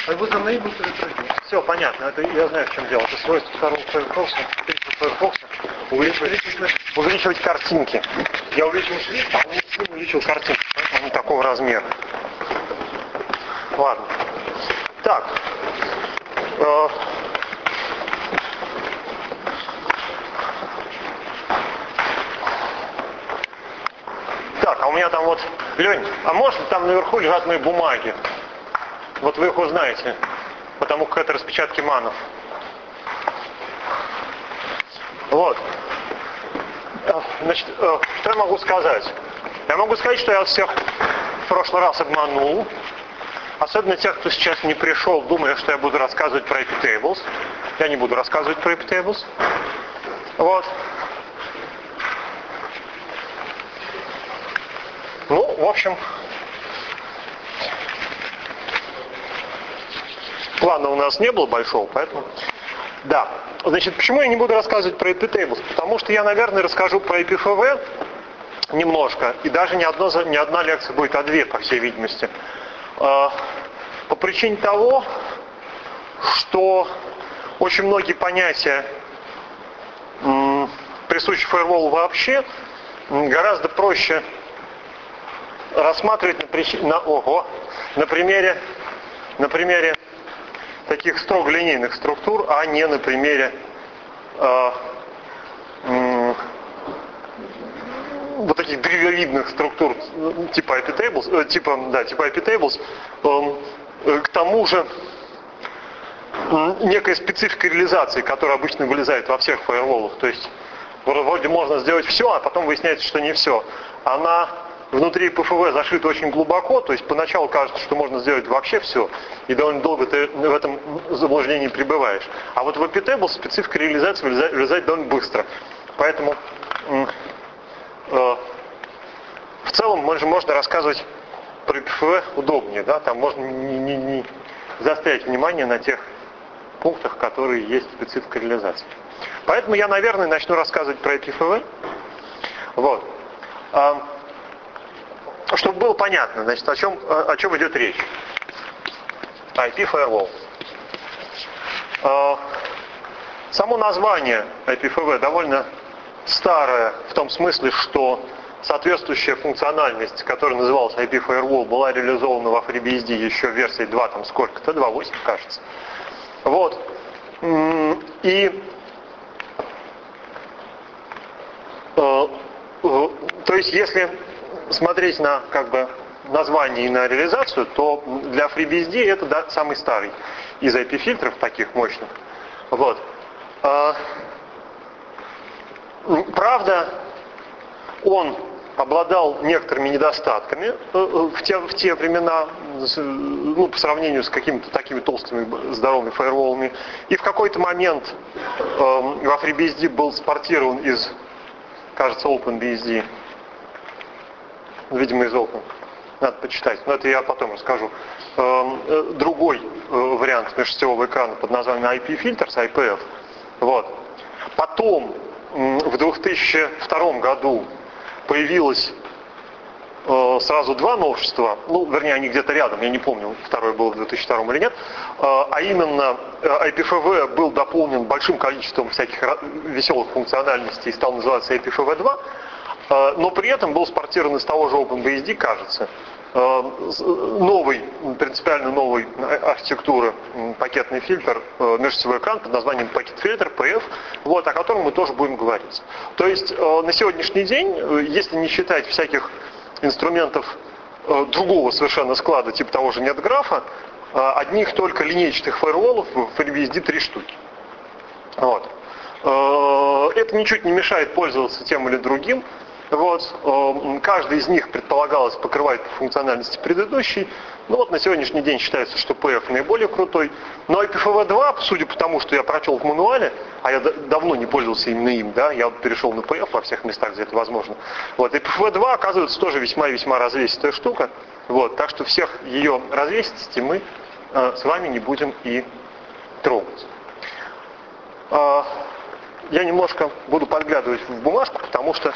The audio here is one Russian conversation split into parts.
Enable Все понятно, это я знаю, в чем дело. Это свойство второго Firefox, третьего Firefox увеличивать картинки. Я увеличил шрифт, а он не сильно увеличил картинки, поэтому они такого размера. Ладно. Так. Так, а у меня там вот, Лень, а может там наверху лежат мои бумаги? Вот вы их узнаете, потому как это распечатки манов. Вот. Значит, что я могу сказать? Я могу сказать, что я всех в прошлый раз обманул. Особенно тех, кто сейчас не пришел, думая, что я буду рассказывать про epitables. Я не буду рассказывать про epitables. Вот. Ну, в общем, плана у нас не было большого, поэтому... Да. Значит, почему я не буду рассказывать про epitables? Потому что я, наверное, расскажу про epfv немножко. И даже не одна лекция будет, а две, по всей видимости. По причине того, что очень многие понятия, присущие фаерволу вообще, гораздо проще рассматривать на примере таких строго линейных структур, а не на примере вот таких древовидных структур типа epitables, к тому же некая специфика реализации, которая обычно вылезает во всех фаерволах. То есть вроде можно сделать все, а потом выясняется, что не все. Она внутри ПФВ зашита очень глубоко, то есть поначалу кажется, что можно сделать вообще все, и довольно долго ты в этом заблуждении пребываешь. А вот в epitables специфика реализации вылезает довольно быстро. Поэтому в целом можно рассказывать про ПФВ удобнее, да? Там можно не заострять внимание на тех пунктах, которые есть специфика реализации. Поэтому я, наверное, начну рассказывать про epfv. Вот. Чтобы было понятно, значит, о чем идет речь. IP Firewall. Само название epfv довольно старое, в том смысле, что соответствующая функциональность, которая называлась IP Firewall, была реализована во FreeBSD еще в версии 2, там сколько-то, 2.8, кажется. Вот. И то есть, если смотреть на название и на реализацию, то для FreeBSD это самый старый из IP-фильтров таких мощных. Вот. Правда, он обладал некоторыми недостатками в те времена, по сравнению с какими-то такими толстыми здоровыми фаерволами. И в какой-то момент во FreeBSD был спортирован из, кажется, OpenBSD. Видимо, из Open. Надо почитать. Но это я потом расскажу. Другой вариант межсетевого экрана под названием IP-фильтр, IPF. Вот. Потом, в 2002 году, появилось сразу два новшества. Вернее, они где-то рядом, я не помню, второе было в 2002 или нет. А именно, ipfv был дополнен большим количеством всяких веселых функциональностей и стал называться ipfv 2. Но при этом был спортирован из того же OpenBSD, кажется, принципиально новой архитектуры пакетный фильтр, межсетевой экран под названием пакет-фильтр, PF, вот, о котором мы тоже будем говорить. То есть на сегодняшний день, если не считать всяких инструментов другого совершенно склада, типа того же NetGraph, одних только линейных фаерволов в FreeBSD 3 штуки. Вот. Это ничуть не мешает пользоваться тем или другим. Вот. Каждый из них предполагалось покрывать функциональности предыдущей. На сегодняшний день считается, что PF наиболее крутой. Но ipfv 2, судя по тому, что я прочел в мануале, а я давно не пользовался именно им, да, я перешел на PF во всех местах, где это возможно. Вот. ipfv 2, оказывается, тоже весьма-весьма развесистая штука. Вот. Так что всех ее развесистостей мы с вами не будем и трогать. Я немножко буду подглядывать в бумажку, потому что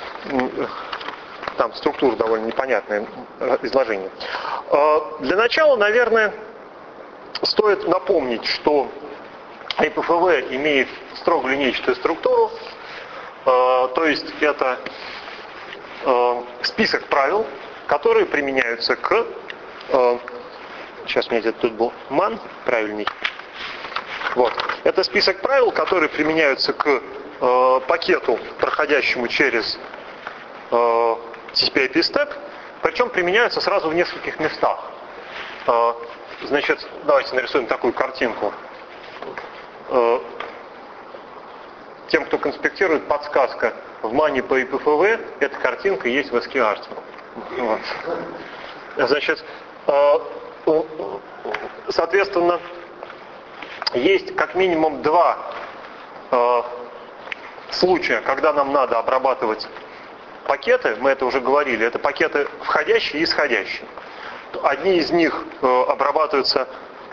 там структура довольно непонятное изложение. Для начала, наверное, стоит напомнить, что IPFW имеет строго линейчатую структуру, то есть это список правил, которые применяются к... Сейчас у меня где-то тут был man, правильный. Вот. Это список правил, которые применяются к пакету, проходящему через TCP/IP стек, причем применяются сразу в нескольких местах. Значит, давайте нарисуем такую картинку. Тем, кто конспектирует, подсказка. В мане по IPFW эта картинка есть в SQRT. Вот. Значит, соответственно, есть как минимум два случая, когда нам надо обрабатывать пакеты, мы это уже говорили, это пакеты входящие и исходящие. Одни из них обрабатываются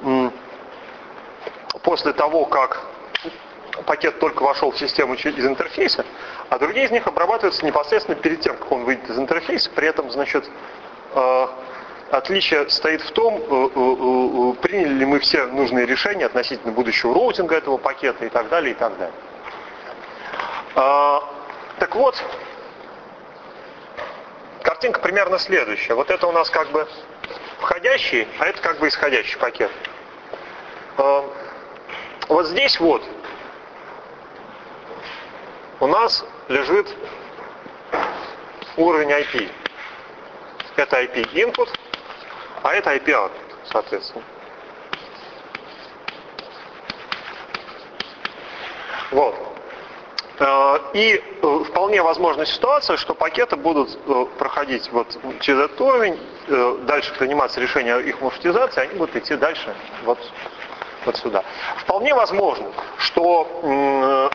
после того, как пакет только вошел в систему из интерфейса, а другие из них обрабатываются непосредственно перед тем, как он выйдет из интерфейса. При этом, значит, отличие стоит в том, приняли ли мы все нужные решения относительно будущего роутинга этого пакета и так далее, и так далее. Так вот, картинка примерно следующая. Вот это у нас как бы входящий, а это как бы исходящий пакет. Вот здесь вот у нас лежит уровень IP. Это IP input, а это IP output, соответственно. Вот. И вполне возможна ситуация, что пакеты будут проходить вот через этот уровень, дальше приниматься решение о их маршрутизации, они будут идти дальше вот сюда. Вполне возможно, что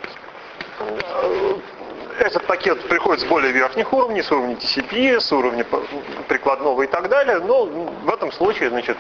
этот пакет приходит с более верхних уровней, с уровня TCP, с уровня прикладного и так далее, но в этом случае, значит,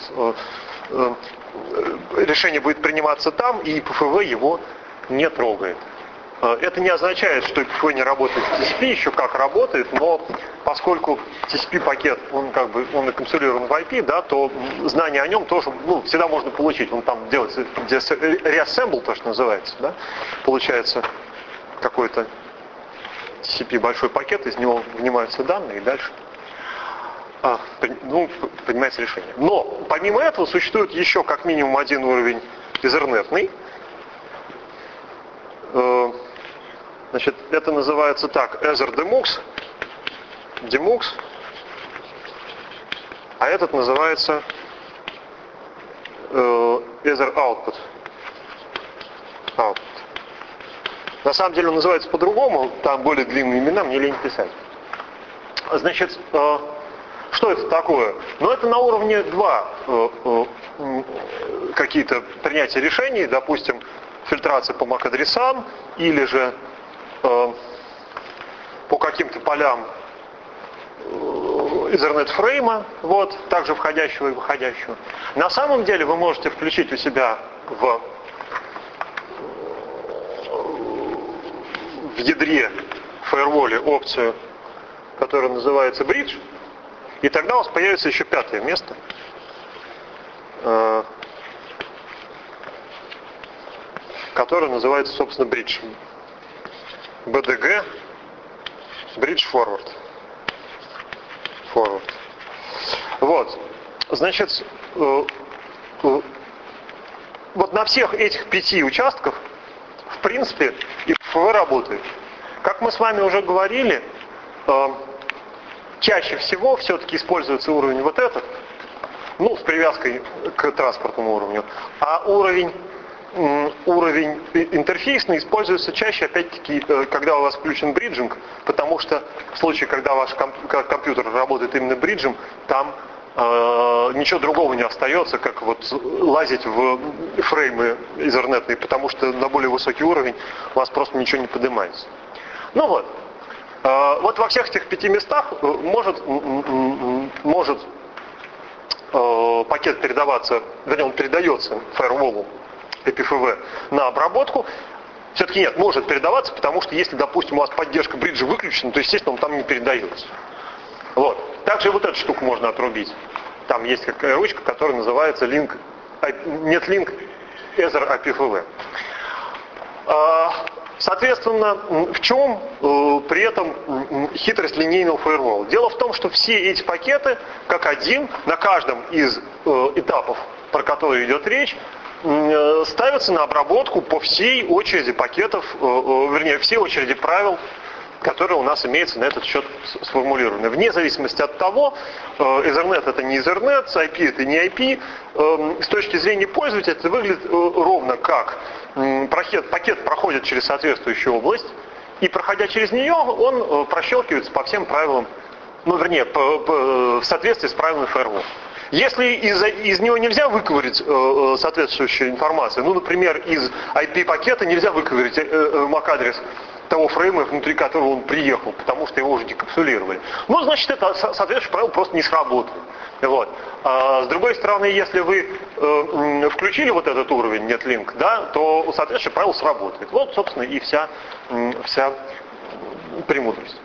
решение будет приниматься там, и IPFW его не трогает. Это не означает, что IPFW не работает с TCP, еще как работает, но поскольку TCP-пакет, он инкапсулирован в IP, да, то знание о нем тоже всегда можно получить. Он там делается reassemble, то, что называется, да, получается какой-то TCP большой пакет, из него вынимаются данные и дальше принимается решение. Но помимо этого существует еще как минимум один уровень Ethernet-ный. Значит, это называется так, Ether Demux, а этот называется Ether Output. На самом деле он называется по-другому, там более длинные имена, мне лень писать. Значит, что это такое? Ну, это на уровне 2 какие-то принятия решений, допустим, фильтрация по MAC-адресам или же по каким-то полям Ethernet-фрейма, вот, также входящего и выходящего. На самом деле вы можете включить у себя в ядре фаерволе опцию, которая называется Bridge, и тогда у вас появится еще пятое место, которое называется, собственно, Bridge. BDG Bridge Forward. Вот. Значит, вот на всех этих 5 участках, в принципе, IPFW работает. Как мы с вами уже говорили, чаще всего все-таки используется уровень вот этот, с привязкой к транспортному уровню, а уровень интерфейсный используется чаще, опять-таки, когда у вас включен бриджинг, потому что в случае, когда ваш компьютер работает именно бриджем, там ничего другого не остается, как вот лазить в фреймы изернетные, потому что на более высокий уровень у вас просто ничего не поднимается. Ну вот. Вот во всех этих 5 местах может пакет передаваться, вернее, он передается фаерволу IPFW на обработку. Все-таки нет, может передаваться, потому что если, допустим, у вас поддержка бриджа выключена, то, естественно, он там не передается. Вот. Также вот эту штуку можно отрубить. Там есть какая ручка, которая называется Link netlink Ether IPFW. Соответственно, в чем при этом хитрость линейного фаервола? Дело в том, что все эти пакеты, как один, на каждом из этапов, про которые идет речь, ставятся на обработку по всей очереди пакетов, вернее, всей очереди правил, которые у нас имеются на этот счет сформулированы. Вне зависимости от того, Ethernet это не Ethernet, IP это не IP, с точки зрения пользователя это выглядит ровно как пакет проходит через соответствующую область, и проходя через нее, он прощелкивается по всем правилам, ну, вернее, в соответствии с правилами фаервола. Если из него нельзя выковырять соответствующую информацию, ну, например, из IP-пакета нельзя выковырять MAC-адрес того фрейма, внутри которого он приехал, потому что его уже декапсулировали, ну, значит, это соответствующее правило просто не сработает. Вот. С другой стороны, если вы включили вот этот уровень netlink, да, то соответствующее правило сработает. Вот, собственно, и вся премудрость.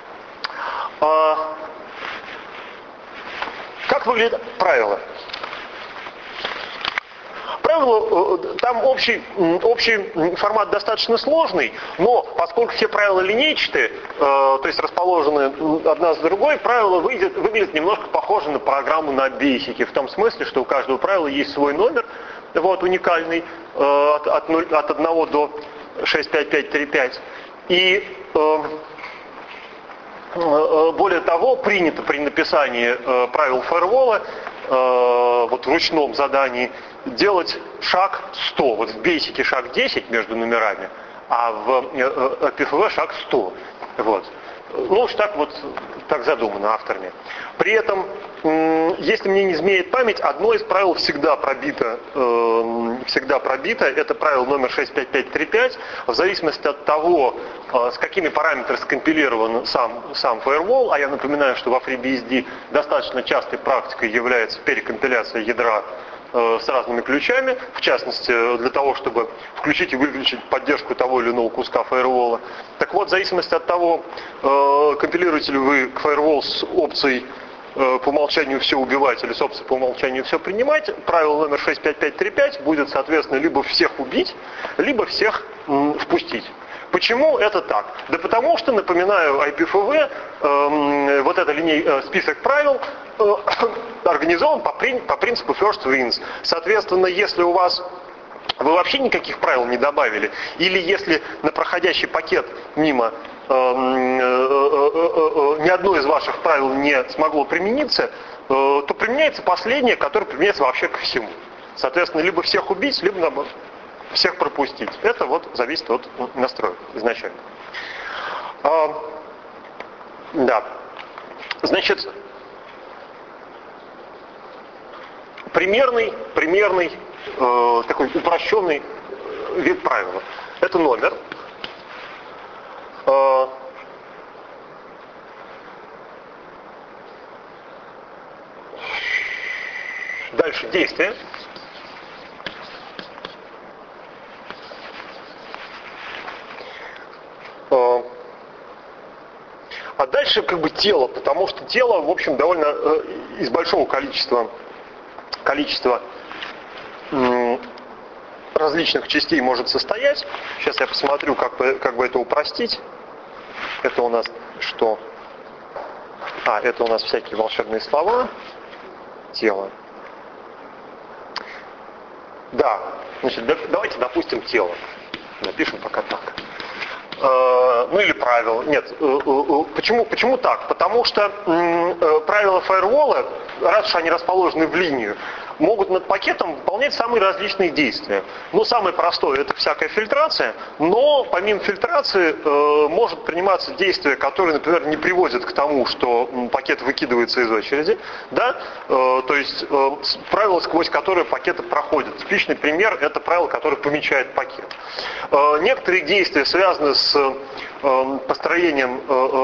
Как выглядит правило? Правило, там общий формат достаточно сложный, но поскольку все правила линейчатые, то есть расположены одна с другой, правило выглядит немножко похоже на программу на бейсике, в том смысле, что у каждого правила есть свой номер, вот, уникальный, от 1 до 65535. И более того, принято при написании правил фаервола, вот в ручном задании, делать шаг 100. Вот в бейсике шаг 10 между номерами, а в IPFW шаг 100. Вот. Ну уж так задумано авторами. При этом, если мне не изменяет память, одно из правил всегда пробито. Это правило номер 65535. В зависимости от того, с какими параметрами скомпилирован сам фаервол, а я напоминаю, что во FreeBSD достаточно частой практикой является перекомпиляция ядра с разными ключами, в частности, для того, чтобы включить и выключить поддержку того или иного куска фаервола. Так вот, в зависимости от того, компилируете ли вы фаервол с опцией по умолчанию все убивать или с опцией по умолчанию все принимать, правило номер 65535 будет, соответственно, либо всех убить, либо всех впустить. Почему это так? Да потому что, напоминаю, IPFW, вот этот список правил, организован по принципу first wins. Соответственно, если у вас вы вообще никаких правил не добавили, или если на проходящий пакет мимо ни одно из ваших правил не смогло примениться, то применяется последнее, которое применяется вообще ко всему. Соответственно, либо всех убить, либо наоборот всех пропустить. Это вот зависит от настроек изначально. Да. Значит, примерный такой упрощенный вид правила. Это номер. Дальше действие. А дальше как бы тело, потому что тело, в общем, довольно из большого количества различных частей может состоять. Сейчас я посмотрю, как бы это упростить. Это у нас что? Это у нас всякие волшебные слова. Тело. Да, значит, давайте допустим тело. Напишем пока так. Ну или правило. Нет, почему так? Потому что правила фаервола, раз уж они расположены в линию, могут над пакетом выполнять самые различные действия. Ну, самое простое — это всякая фильтрация, но помимо фильтрации может приниматься действие, которое, например, не приводит к тому, что пакет выкидывается из очереди, да? То есть правило, сквозь которое пакеты проходят. Типичный пример — это правило, которое помечает пакет. Некоторые действия связаны с построением,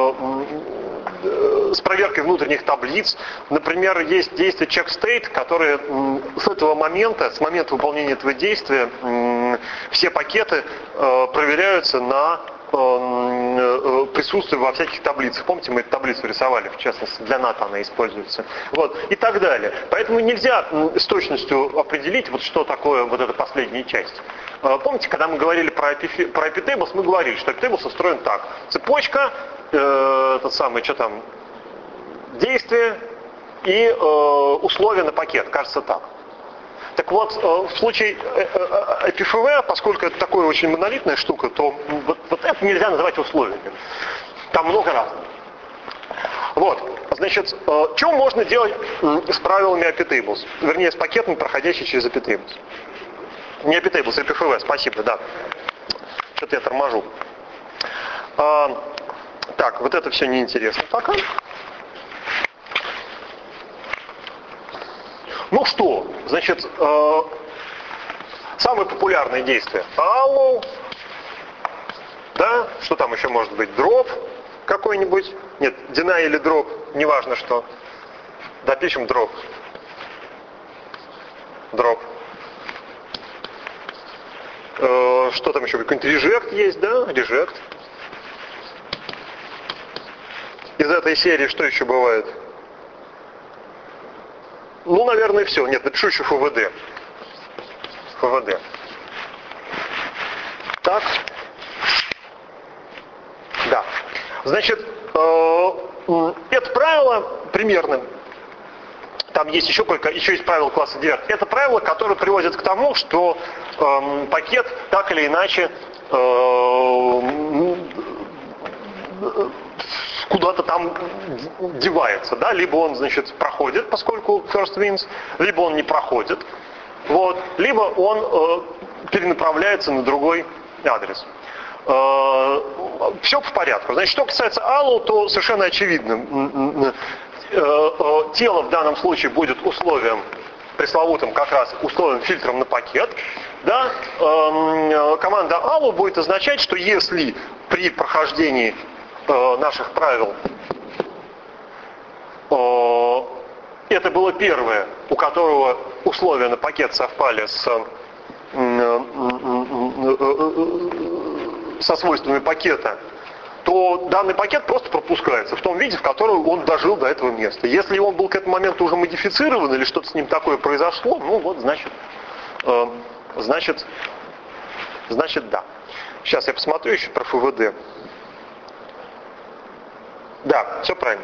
с проверкой внутренних таблиц. Например, есть действие check state, которое с момента выполнения этого действия, присутствие во всяких таблицах. Помните, мы эту таблицу рисовали, в частности, для НАТО она используется. Вот, и так далее. Поэтому нельзя с точностью определить, вот что такое вот эта последняя часть. Помните, когда мы говорили про epitables, мы говорили, что epitables устроен так. Цепочка, действие и условия на пакет, кажется так. Так вот, в случае epfv, поскольку это такая очень монолитная штука, то вот это нельзя называть условиями. Там много разных. Вот, значит, что можно делать с правилами eptables? Вернее, с пакетом, проходящим через eptables. Не eptables, а epfv, спасибо, да. Что-то я торможу. Так, вот это все неинтересно пока. Ну что, значит, самое популярное действие. Allow, да, что там еще может быть? Drop какой-нибудь. Нет, deny или drop, неважно что. Допишем drop. Drop. Что там еще? Какой-нибудь reject есть, да? Reject. Из этой серии что еще бывает? Ну, наверное, все. Нет, напишу еще ФВД. ФВД. Так. Да. Значит, это правило примерно. Там есть еще есть правило класса 9. Это правило, которое приводит к тому, что пакет так или иначе куда-то там девается, да, либо он, значит, проходит, поскольку first wins, либо он не проходит, вот, либо он перенаправляется на другой адрес. Все в порядке. Значит, что касается allow, то совершенно очевидно, тело в данном случае будет условием, пресловутым как раз условием фильтром на пакет, да, команда allow будет означать, что если при прохождении наших правил это было первое, у которого условия на пакет совпали со свойствами пакета, то данный пакет просто пропускается в том виде, в котором он дожил до этого места. Если он был к этому моменту уже модифицирован или что-то с ним такое произошло, ну вот, значит да. Сейчас я посмотрю еще про ФВД. Да, все правильно.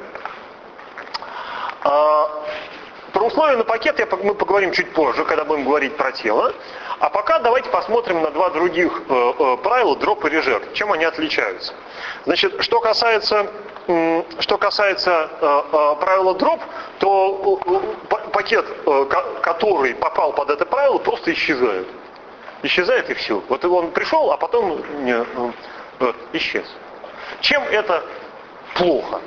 Про условия на пакет мы поговорим чуть позже, когда будем говорить про тело. А пока давайте посмотрим на два других правила, drop и reject. Чем они отличаются? Значит, что касается правила drop, то пакет, который попал под это правило, просто исчезает. Исчезает и все. Вот он пришел, а потом исчез. Чем это плохо?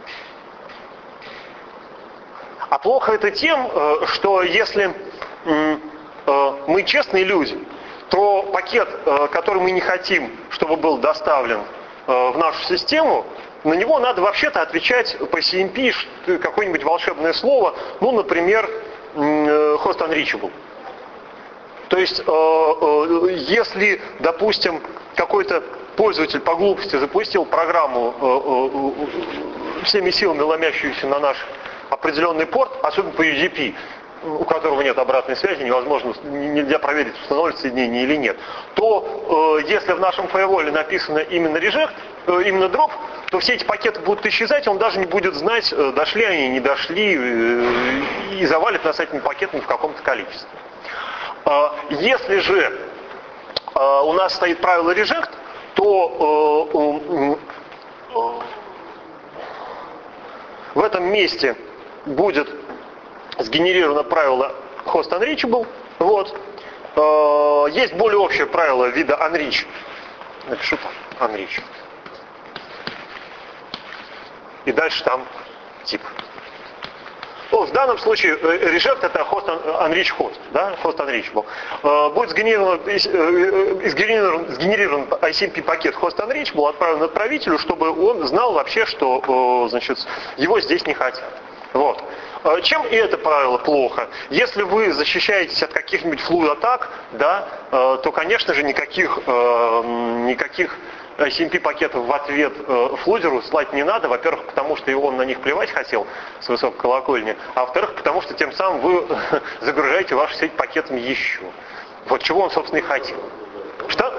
А плохо это тем, что если мы честные люди, то пакет, который мы не хотим, чтобы был доставлен в нашу систему, на него надо вообще-то отвечать по CMP какое-нибудь волшебное слово, ну, например, host unreachable. То есть, если, допустим, какой-то пользователь по глупости запустил программу, всеми силами ломящуюся на наш определенный порт, особенно по UDP, у которого нет обратной связи, нельзя проверить, установится соединение или нет, то если в нашем фаерволе написано именно reject, именно drop, то все эти пакеты будут исчезать, он даже не будет знать, дошли они, не дошли, и завалит нас этими пакетами в каком-то количестве. Если же у нас стоит правило reject, то в этом месте будет сгенерировано правило host unreachable. Вот. Есть более общее правило вида unreach. Напишу там unreach. И дальше там тип. Ну, в данном случае reject это host unreach host, да, host unreachable. Будет сгенерирован ICMP пакет host unreachable, отправлен отправителю, чтобы он знал вообще, что, значит, его здесь не хотят. Вот. Чем и это правило плохо? Если вы защищаетесь от каких-нибудь флуид-атак, да, то, конечно же, никаких SMP-пакетов в ответ флудеру слать не надо. Во-первых, потому что он на них плевать хотел с высокой колокольни, а во-вторых, потому что тем самым вы загружаете вашу сеть пакетами еще. Вот чего он, собственно, и хотел. Что?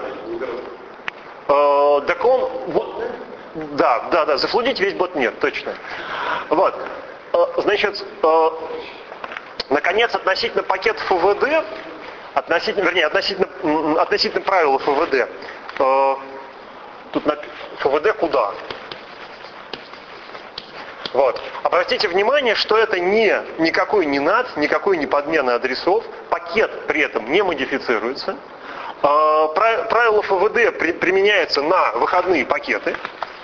Так он... Да, зафлудить весь бот нет, точно. Вот. Значит, наконец, относительно пакетов ФВД, относительно правил ФВД, тут ФВД куда? Вот. Обратите внимание, что это никакой не NAT, никакой не подмена адресов, пакет при этом не модифицируется. Правило ФВД применяется на выходные пакеты.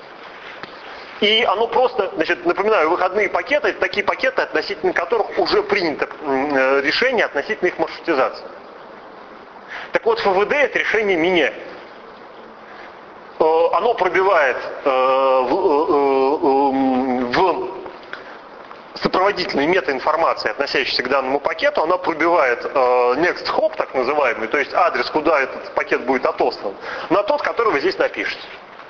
И оно просто, значит, напоминаю, выходные пакеты — это такие пакеты, относительно которых уже принято решение относительно их маршрутизации. Так вот, ФВД это решение меняет. Оно пробивает в сопроводительной метаинформации, относящейся к данному пакету, она пробивает next hop, так называемый, то есть адрес, куда этот пакет будет отослан, на тот, который вы здесь напишете.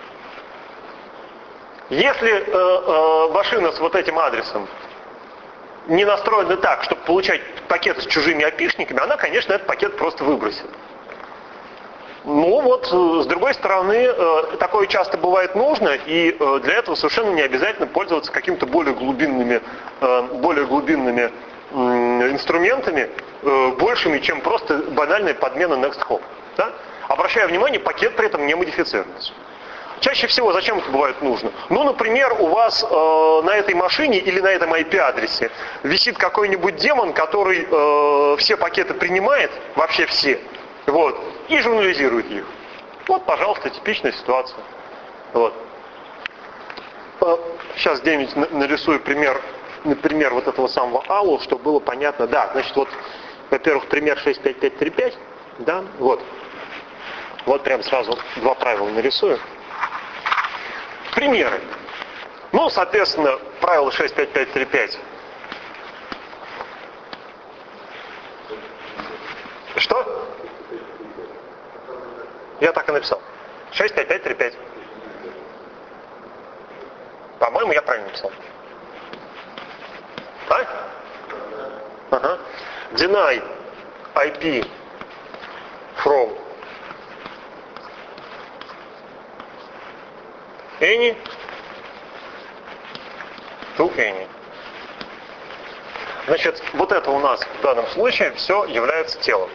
Если машина с вот этим адресом не настроена так, чтобы получать пакеты с чужими опишниками, она, конечно, этот пакет просто выбросит. Ну вот, с другой стороны, такое часто бывает нужно, и для этого совершенно не обязательно пользоваться какими-то более глубинными инструментами, большими, чем просто банальная подмена next hop. Да? Обращаю внимание, пакет при этом не модифицируется. Чаще всего зачем это бывает нужно? Ну, например, у вас на этой машине или на этом IP-адресе висит какой-нибудь демон, который все пакеты принимает, вообще все, вот, и журнализирует их. Вот, пожалуйста, типичная ситуация. Вот. Сейчас где-нибудь нарисую пример вот этого самого ALU, чтобы было понятно. Да, значит, вот, во-первых, пример 65535, да, вот. Вот прям сразу два правила нарисую. Примеры. Ну, соответственно, правило 65535. Что? Я так и написал. 65535. По-моему, я правильно написал. А? Ага. Deny IP from any to any. Значит, вот это у нас в данном случае все является телом.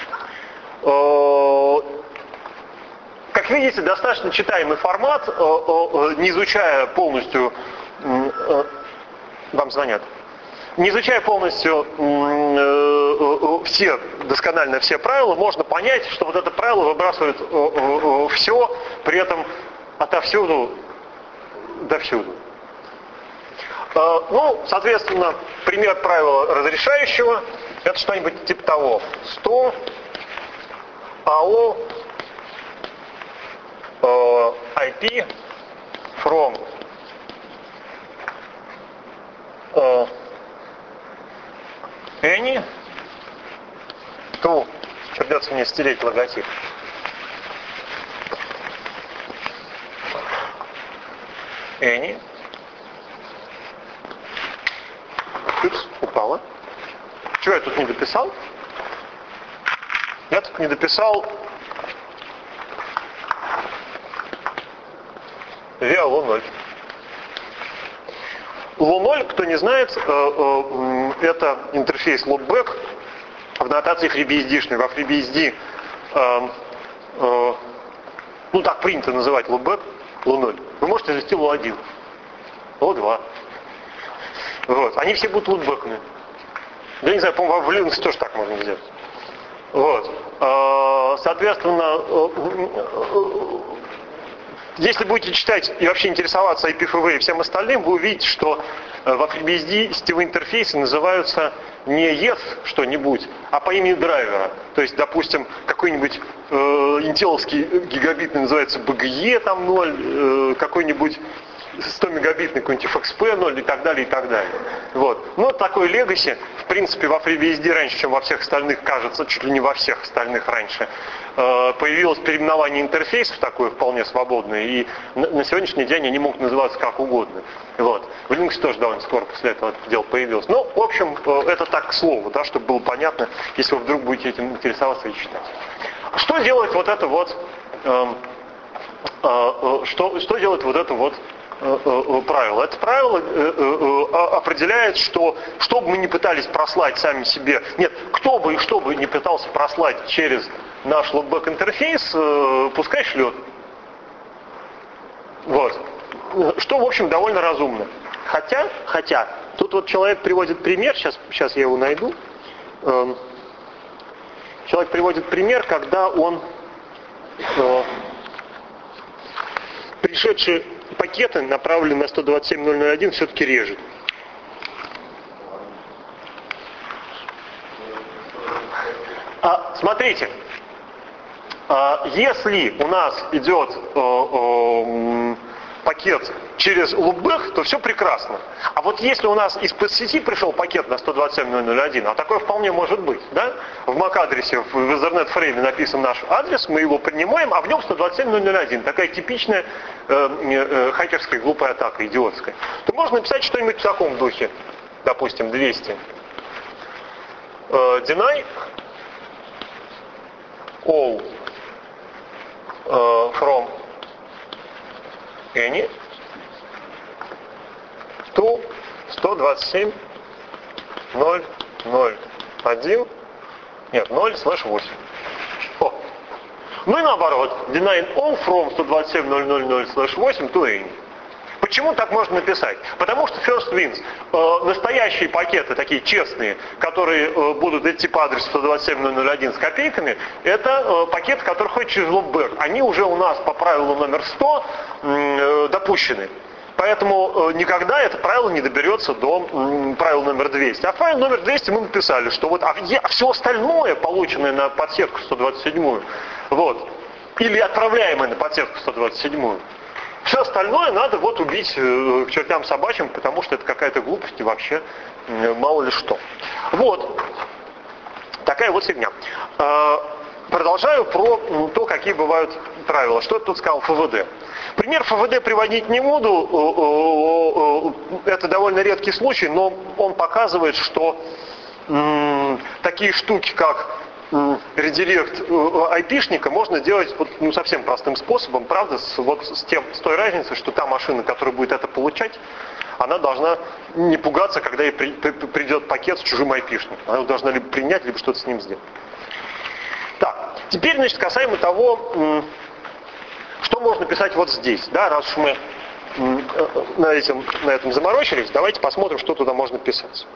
Как видите, достаточно читаемый формат, не изучая полностью, вам звонят, не изучая полностью досконально все правила, можно понять, что вот это правило выбрасывает все, при этом отовсюду до всюду. Ну, соответственно, пример правила разрешающего — это что-нибудь типа того. 100 AO IP from any to... Придется мне стереть логотип. Any. Упс, упала. Чего я тут не дописал? Я тут не дописал via LO0. LO0, кто не знает, это интерфейс loopback в нотации FreeBSD-шной. Во FreeBSD, ну так принято называть loopback, LO0. Вы можете завести LO1, LO2. Вот. Они все будут лутбэками. Я не знаю, по-моему, в Linux тоже так можно сделать. Вот. Соответственно, если будете читать и вообще интересоваться IPFW и всем остальным, вы увидите, что во FreeBSD сетевые интерфейсы называются не ETH что-нибудь, а по имени драйвера. То есть, допустим, какой-нибудь интеловский гигабитный называется BGE там 0, какой-нибудь 100-мегабитный какой-нибудь FXP 0 и так далее, и так далее. Вот. Ну, такой legacy, в принципе, во FreeBSD раньше, чем во всех остальных, кажется, чуть ли не во всех остальных раньше, появилось переименование интерфейсов такое вполне свободное, и на сегодняшний день они могут называться как угодно. Вот. В Linux тоже довольно скоро после этого это дело появилось. Ну, в общем, это так к слову, да, чтобы было понятно, если вы вдруг будете этим интересоваться и читать. Что делает вот это вот, что делает вот это вот правило? Это правило определяет, что бы мы ни пытались прослать сами себе, нет, кто бы и что бы ни пытался прослать через наш loopback интерфейс, пускай шлет. Вот. Что, в общем, довольно разумно. Хотя, тут вот человек приводит пример, сейчас я его найду. Человек приводит пример, когда он пришедшие пакеты, направленные на 127.0.0.1, все-таки режет. Смотрите, если у нас идет пакет через loopback, то все прекрасно. А вот если у нас из-под сети пришел пакет на 127.0.0.1, а такое вполне может быть, да? В MAC-адресе в Ethernet фрейме написан наш адрес, мы его принимаем, а в нем 127.0.0.1. Такая типичная хакерская глупая атака, идиотская. То можно написать что-нибудь в таком духе. Допустим, 200. Deny all from any to 127.0.0.1, нет, 0/8. Ну и наоборот, deny all from 127.0.0.0/8 to any. Почему так можно написать? Потому что first wins, настоящие пакеты, такие честные, которые будут идти по адресу 127.0.0.1 с копейками, это пакеты, которые ходят через loopback. Они уже у нас по правилу номер 100 допущены. Поэтому никогда это правило не доберется до правила номер 200. А в правиле номер 200 мы написали, что вот все остальное, полученное на подсетку 127, вот, или отправляемое на подсетку 127, все остальное надо вот убить к чертям собачьим, потому что это какая-то глупость и вообще мало ли что. Вот. Такая вот фигня. Продолжаю про то, какие бывают правила. Что я тут сказал ФВД? Пример ФВД приводить не буду. Это довольно редкий случай, но он показывает, что такие штуки, как редирект айпишника можно делать вот, совсем простым способом, правда, с той разницей, что та машина, которая будет это получать, она должна не пугаться, когда ей придет пакет с чужим айпишником. Она его должна либо принять, либо что-то с ним сделать. Так, теперь, значит, касаемо того, что можно писать вот здесь. Да, раз уж мы на этом заморочились, давайте посмотрим, что туда можно писать.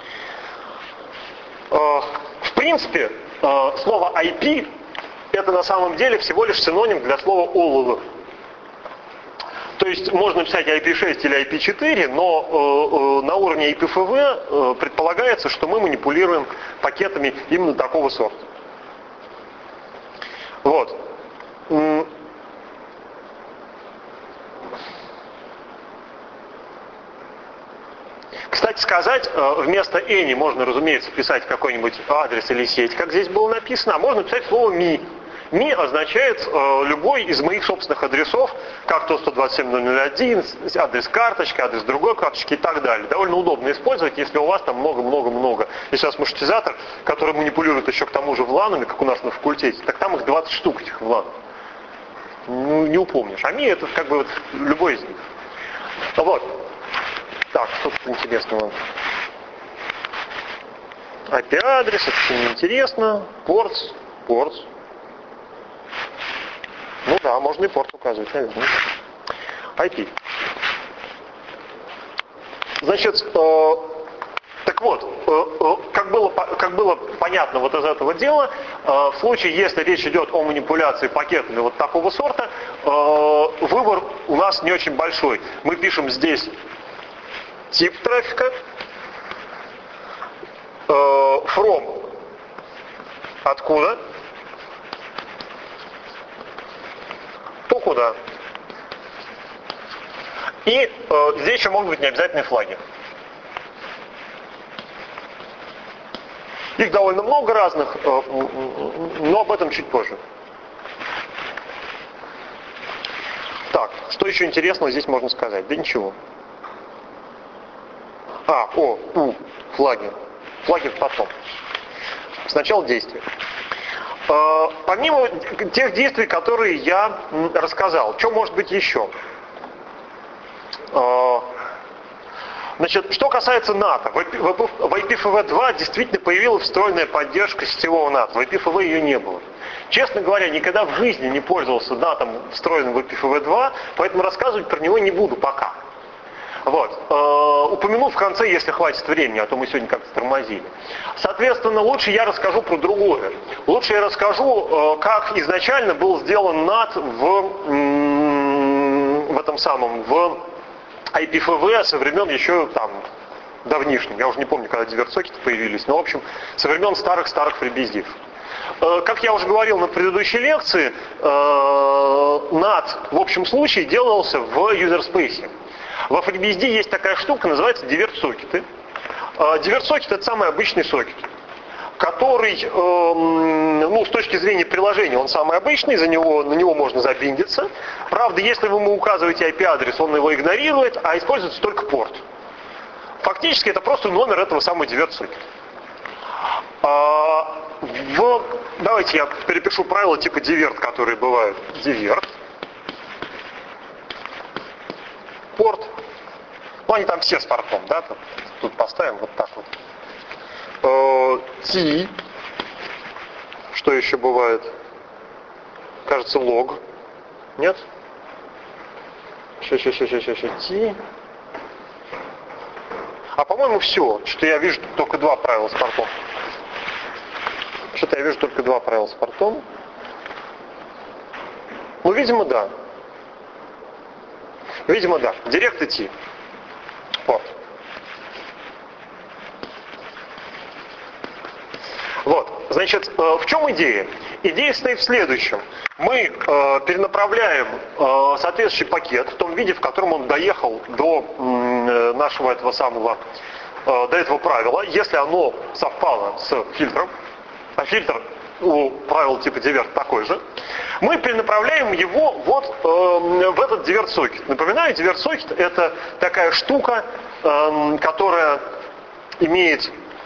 В принципе, слово IP это на самом деле всего лишь синоним для слова OLL. То есть можно писать IP6 или IP4, но на уровне IPFV предполагается, что мы манипулируем пакетами именно такого сорта. Вот. Кстати сказать, вместо any можно, разумеется, писать какой-нибудь адрес или сеть, как здесь было написано, а можно писать слово me. Me означает любой из моих собственных адресов, как то 127.0.0.1, адрес карточки, адрес другой карточки и так далее. Довольно удобно использовать, если у вас там много-много-много. Если у вас маршрутизатор, который манипулирует еще к тому же вланами, как у нас на факультете, так там их 20 штук, этих вланов. Ну, не упомнишь. А me это как бы вот любой из них. Вот. Так, что тут интересного? IP-адрес, это все неинтересно. Ports. Ну да, можно и порт указывать, наверное. IP. Значит, так вот, как было понятно вот из этого дела, в случае, если речь идет о манипуляции пакетами вот такого сорта, выбор у нас не очень большой. Мы пишем здесь тип трафика, from откуда, то куда. И здесь еще могут быть необязательные флаги. Их довольно много разных, но об этом чуть позже. Так, что еще интересного здесь можно сказать? Да ничего. Флаги. Флаги потом. Сначала действия. Помимо тех действий, которые я рассказал, что может быть еще? Значит, что касается НАТО, в IPFW2 действительно появилась встроенная поддержка сетевого НАТО. В IPFW ее не было. Честно говоря, никогда в жизни не пользовался НАТО, встроенным в IPFW2, поэтому рассказывать про него не буду пока. Вот. Упомяну в конце, если хватит времени, а то мы сегодня как-то тормозили. Соответственно, лучше я расскажу про другое. Лучше я расскажу, как изначально был сделан NAT в этом самом, в IPFW со времен еще там давнишних. Я уже не помню, когда диверт-сокеты появились, но в общем, со времен старых-старых FreeBSD. Как я уже говорил на предыдущей лекции, NAT в общем случае делался в user-space. Во FreeBSD есть такая штука, называется диверт-сокеты. Диверт-сокет — это самый обычный сокет, который, с точки зрения приложения, он самый обычный, на него можно забиндиться. Правда, если вы ему указываете IP-адрес, он его игнорирует, а используется только порт. Фактически это просто номер этого самого диверт-сокета. Давайте я перепишу правила типа диверт, которые бывают. Диверт. Порт. Они там все с портом, да? Тут поставим вот так вот. T. Что еще бывает? Кажется, лог. Нет? Сейчас. T. А по-моему все. Что-то я вижу только два правила с портом. Видимо, да. Direct и T. Порт. Вот. Значит, в чем идея? Идея стоит в следующем. Мы перенаправляем соответствующий пакет в том виде, в котором он доехал до нашего этого самого, до этого правила, если оно совпало с фильтром, а фильтр у правил типа divert такой же, мы перенаправляем его вот в этот divert-сокет. Напоминаю, divert-сокет — это такая штука, которая имеет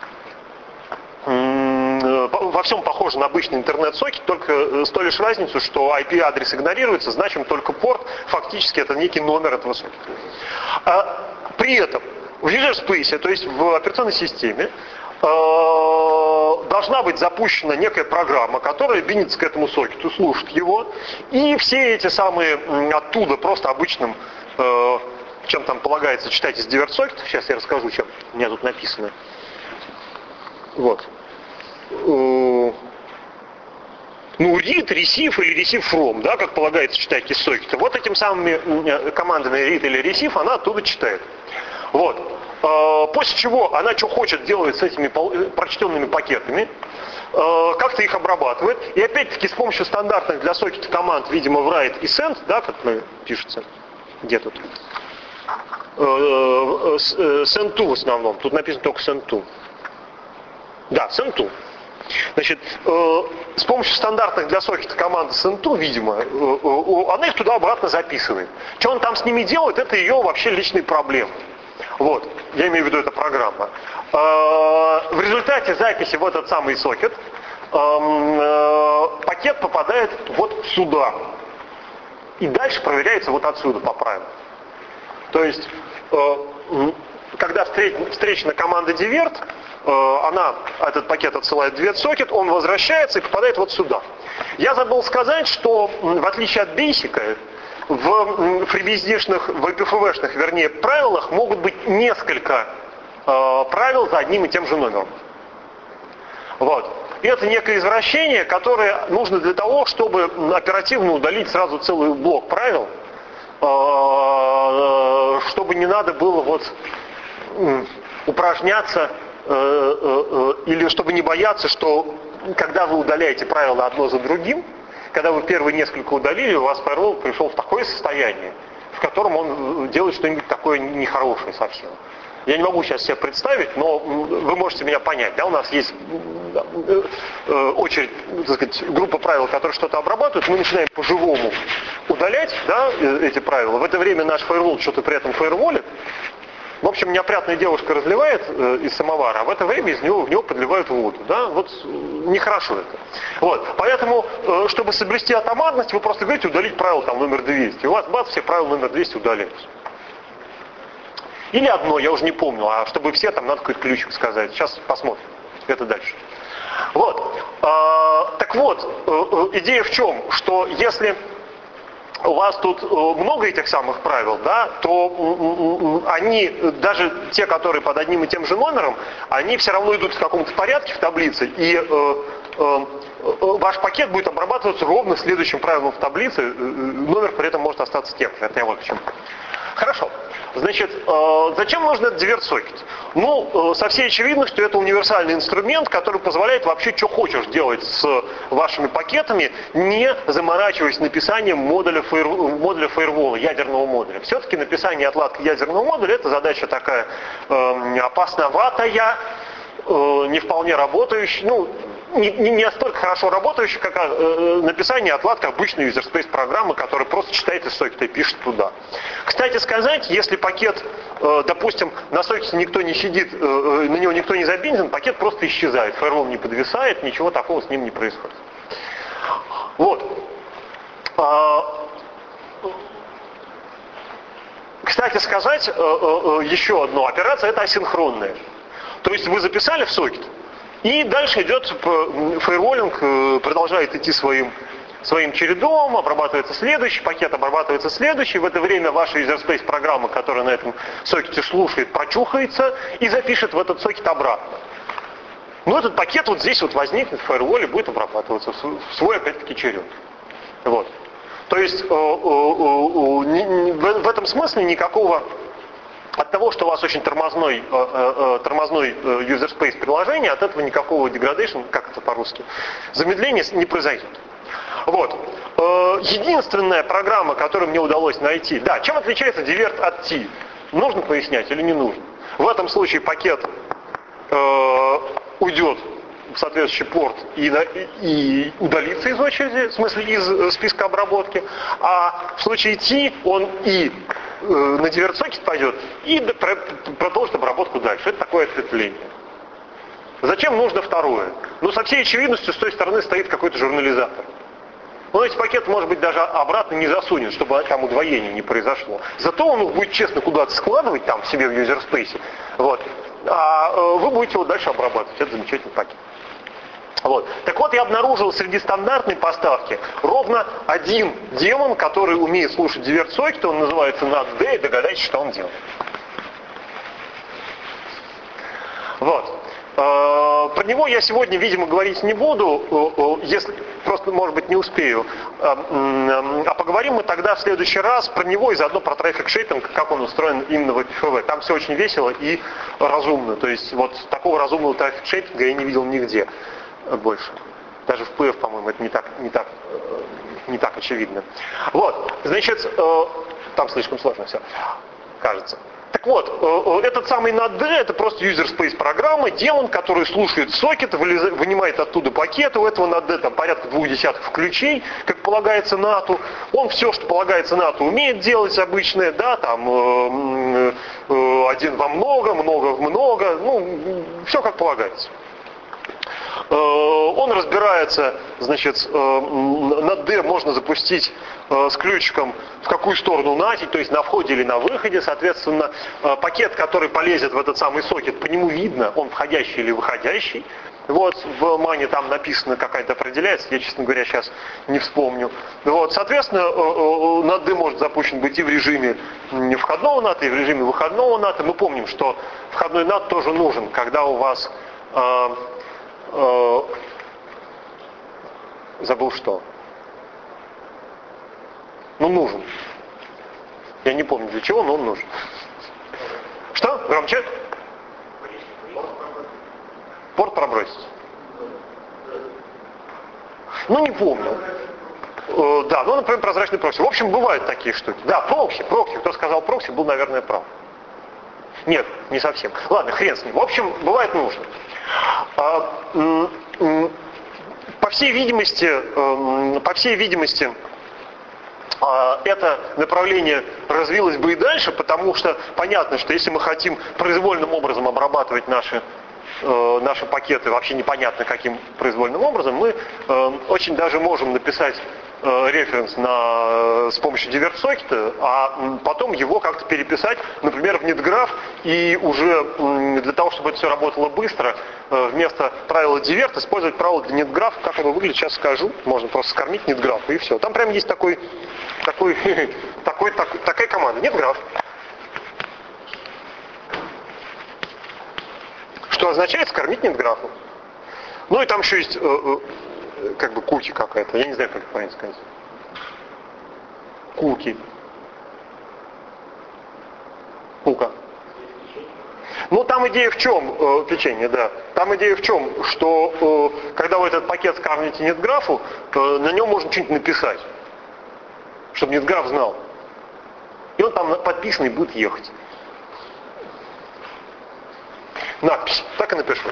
во всем похоже на обычный интернет-сокет, только с той лишь разницей, что IP-адрес игнорируется, значим только порт, фактически это некий номер этого сокета. При этом в user space, то есть в операционной системе, должна быть запущена некая программа, которая биндится к этому сокету, слушает его, и все эти самые оттуда просто обычным, чем там полагается читать из divert-сокета, сейчас я расскажу, чем у меня тут написано. Вот. Read, receive или receive from, да, как полагается читать из сокета. Вот этим самыми командами read или receive она оттуда читает. Вот. После чего она что хочет делает с этими прочтенными пакетами, как-то их обрабатывает. И опять-таки с помощью стандартных для сокета команд, видимо, write и send, да, как пишется, где тут? Send to в основном. Тут написано только send to. Да, send to. Значит, с помощью стандартных для сокета команды send to, видимо, она их туда-обратно записывает. Что он там с ними делает, это ее вообще личные проблемы. Вот, я имею в виду, эта программа. В результате записи в этот самый сокет пакет попадает вот сюда. И дальше проверяется вот отсюда по правилам. То есть, когда встречена команда divert, она этот пакет отсылает в divert-сокет, он возвращается и попадает вот сюда. Я забыл сказать, что в отличие от Basic, в FreeBSD-шных, в IPFW-шных, вернее, правилах могут быть несколько правил за одним и тем же номером. Вот. И это некое извращение, которое нужно для того, чтобы оперативно удалить сразу целый блок правил, чтобы не надо было вот упражняться или чтобы не бояться, что когда вы удаляете правила одно за другим, когда вы первые несколько удалили, у вас фаервол пришел в такое состояние, в котором он делает что-нибудь такое нехорошее совсем. Я не могу сейчас себе представить, но вы можете меня понять. Да? У нас есть очередь, так сказать, группа правил, которые что-то обрабатывают. Мы начинаем по-живому удалять, да, эти правила. В это время наш фаервол что-то при этом фаерволит. В общем, неопрятная девушка разливает из самовара, а в это время в него подливают воду. Да? Вот нехорошо это. Вот. Поэтому, чтобы соблюсти атомарность, вы просто говорите удалить правило там, номер 200. У вас бац, все правила номер 200 удаляются. Или одно, я уже не помню, а чтобы все, там надо какой-то ключик сказать. Сейчас посмотрим. Это дальше. Вот. Так вот, идея в чем? Что если у вас тут много этих самых правил, да, то они, даже те, которые под одним и тем же номером, они все равно идут в каком-то порядке в таблице, и ваш пакет будет обрабатываться ровно следующим правилом в таблице, номер при этом может остаться тем же. Это я вот к чему. Хорошо. Значит, зачем нужен этот диверт-сокет? Ну, со всей очевидностью, это универсальный инструмент, который позволяет вообще, что хочешь делать с вашими пакетами, не заморачиваясь написанием модуля фаервола, ядерного модуля. Все-таки написание и отладка ядерного модуля — это задача такая опасноватая, не вполне работающая, ну, не настолько хорошо работающая, как написание и отладка обычной юзерспейс программы, которая просто читает из сокета и пишет туда. Кстати сказать, если пакет, допустим, на сокете никто не сидит, на него никто не забинтен, пакет просто исчезает, фаервол не подвисает, ничего такого с ним не происходит. Вот. Кстати сказать, еще одна операция — это асинхронная. То есть вы записали в сокет, и дальше идет фаерволинг, продолжает идти своим чередом, обрабатывается следующий, пакет обрабатывается следующий. В это время ваша юзерспейс программа, которая на этом сокете слушает, прочухается и запишет в этот сокет обратно. Но этот пакет вот здесь вот возникнет в фаерволе, будет обрабатываться в свой, опять-таки, черед. Вот. То есть в этом смысле никакого... От того, что у вас очень тормозной user space приложение, от этого никакого degradation, как это по-русски, замедления не произойдет. Вот. Единственная программа, которую мне удалось найти, да, чем отличается divert от T? Нужно пояснять или не нужно? В этом случае пакет уйдет в соответствующий порт и удалится из очереди, в смысле из списка обработки, а в случае T он и на divert-сокет пойдет и продолжит обработку дальше. Это такое ответвление. Зачем нужно второе? Ну, со всей очевидностью, с той стороны стоит какой-то журнализатор. Он эти пакеты, может быть, даже обратно не засунет, чтобы там удвоение не произошло. Зато он их будет честно куда-то складывать там себе в юзерспейсе. Вот. А вы будете его дальше обрабатывать. Это замечательный пакет. Вот. Так вот, я обнаружил среди стандартной поставки ровно один демон, который умеет слушать divert-сокет, он называется NAT-D, и догадайтесь, что он делает. Вот. Про него я сегодня, видимо, говорить не буду, если просто, может быть, не успею. А поговорим мы тогда в следующий раз про него и заодно про трафик шейпинг, как он устроен именно в IPFW. Там все очень весело и разумно. То есть вот такого разумного трафик шейпинга я не видел нигде больше. Даже в PF, по-моему, это не так очевидно. Вот, значит, там слишком сложно все, кажется. Так вот, этот самый NAT-D — это просто user space программа, демон, который слушает сокет, вынимает оттуда пакеты. У этого NAT-D там порядка 20 ключей, как полагается NAT. Он все, что полагается NAT, умеет делать обычное, да, там один во много, много в много, ну, все как полагается. Он разбирается, значит, на D можно запустить с ключиком в какую сторону натить, то есть на входе или на выходе, соответственно, пакет, который полезет в этот самый сокет, по нему видно, он входящий или выходящий. Вот, в мане там написано, какая-то определяется, я, честно говоря, сейчас не вспомню. Вот, соответственно, NAT-D может запущен быть и в режиме входного NAT, и в режиме выходного NAT. Мы помним, что входной NAT тоже нужен, когда у вас... забыл что. Ну, нужен. Я не помню для чего, но он нужен. Что? Громче? Порт пробросить. Ну, не помню. Да, ну, например, прозрачный прокси. В общем, бывают такие штуки. Да, прокси. Кто сказал прокси, был, наверное, прав. Нет, не совсем. Ладно, хрен с ним. В общем, бывает нужно. По всей видимости, это направление развилось бы и дальше, потому что понятно, что если мы хотим произвольным образом обрабатывать наши пакеты, вообще непонятно каким произвольным образом, мы очень даже можем написать референс с помощью divert-сокета, а потом его как-то переписать, например, в netgraph, и уже для того, чтобы это все работало быстро, вместо правила divert использовать правило для netgraph. Как оно выглядит, сейчас скажу. Можно просто скормить netgraph, и все. Там прям есть такая команда, netgraph. Что означает скормить netgraph. Ну и там еще есть как бы куки какая-то. Я не знаю, как это правильно сказать. Куки. Кука. Ну, там идея в чем, печенье, да. Там идея в чем, что когда вы этот пакет скармите netgraph, на нем можно что-нибудь написать, чтобы netgraph знал. И он там подписанный будет ехать. Надпись. Так и напишу.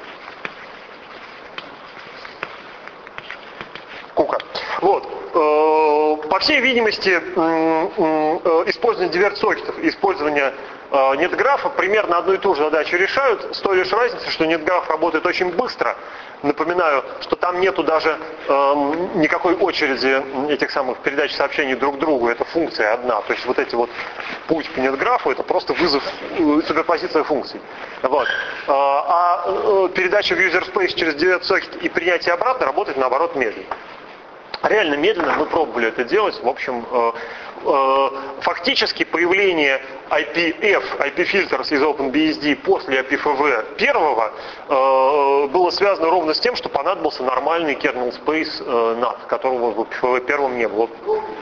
Кука. Вот. По всей видимости, использование divert-сокетов и использование netgraph примерно одну и ту же задачу решают, с той лишь разницей, что netgraph работает очень быстро. Напоминаю, что там нету даже никакой очереди этих самых передач сообщений друг другу, это функция одна. То есть вот эти вот путь к netgraph это просто вызов, суперпозиция функций. Вот. А передача в user space через divert-сокет и принятие обратно работает наоборот медленно. Реально медленно, мы пробовали это делать. В общем, фактически появление IPF, IP-filters из OpenBSD после IPFW первого было связано ровно с тем, что понадобился нормальный kernel space NAT, которого в IPFW первом не было.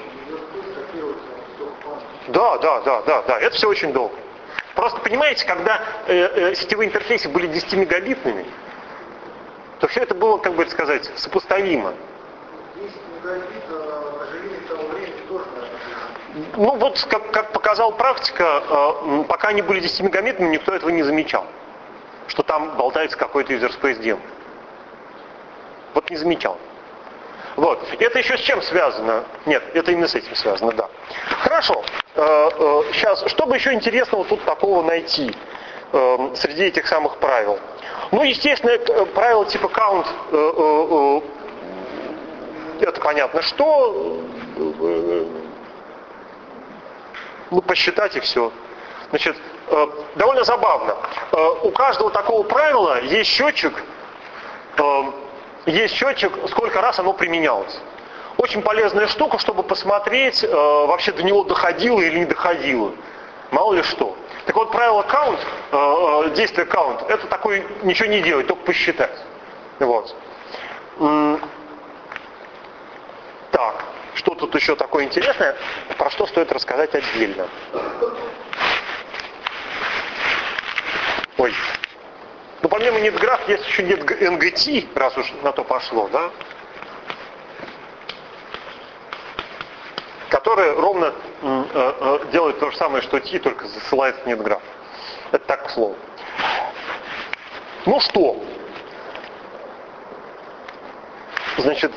Да, это все очень долго. Просто понимаете, когда сетевые интерфейсы были 10 мегабитными, то все это было, как бы это сказать, сопоставимо. Ну вот, как показала практика, пока они были 10 мегабитными, никто этого не замечал. Что там болтается какой-то user space дем. Вот не замечал. Вот. Это еще с чем связано? Нет, это именно с этим связано, да. Хорошо. Сейчас, что бы еще интересного тут такого найти среди этих самых правил? Ну, естественно, правило типа count, это понятно, что посчитать и все. Значит, довольно забавно. У каждого такого правила есть счетчик, сколько раз оно применялось. Очень полезная штука, чтобы посмотреть, вообще до него доходило или не доходило. Мало ли что. Так вот, правило count, действие count, это такое ничего не делать, только посчитать. Вот. Так, что тут еще такое интересное, про что стоит рассказать отдельно. Ой. Ну, помимо netgraph есть еще NGT, раз уж на то пошло, да? Которое ровно делает то же самое, что T, только засылает в netgraph. Это так, к слову. Ну что? Значит,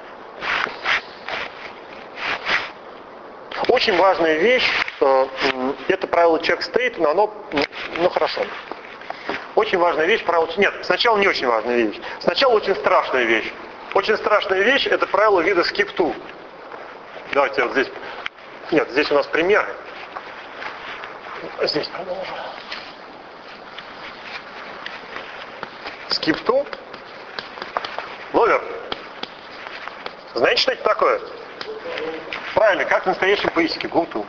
очень важная вещь, это правило check state, но оно, ну хорошо. Очень важная вещь, правило... Нет, сначала не очень важная вещь. Сначала очень страшная вещь. Очень страшная вещь, это правило вида skip2. Давайте вот здесь... Нет, здесь у нас примеры. Здесь продолжим. Skip2. Ловер. Знаете, что это такое? Правильно, как в настоящем поиске, Go-to.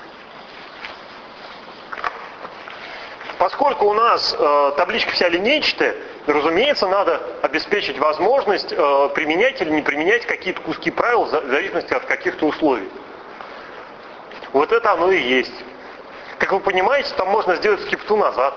Поскольку у нас табличка вся линейчатая, разумеется, надо обеспечить возможность применять или не применять какие-то куски правил в зависимости от каких-то условий. Вот это оно и есть. Как вы понимаете, там можно сделать skip2 назад.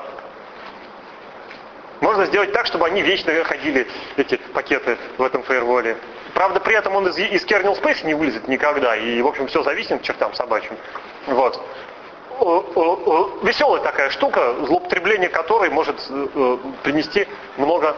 Можно сделать так, чтобы они вечно ходили, эти пакеты в этом фаерволе. Правда, при этом он из kernel space не вылезет никогда, и, в общем, все зависит к чертям собачьим. Вот. Веселая такая штука, злоупотребление которой может принести много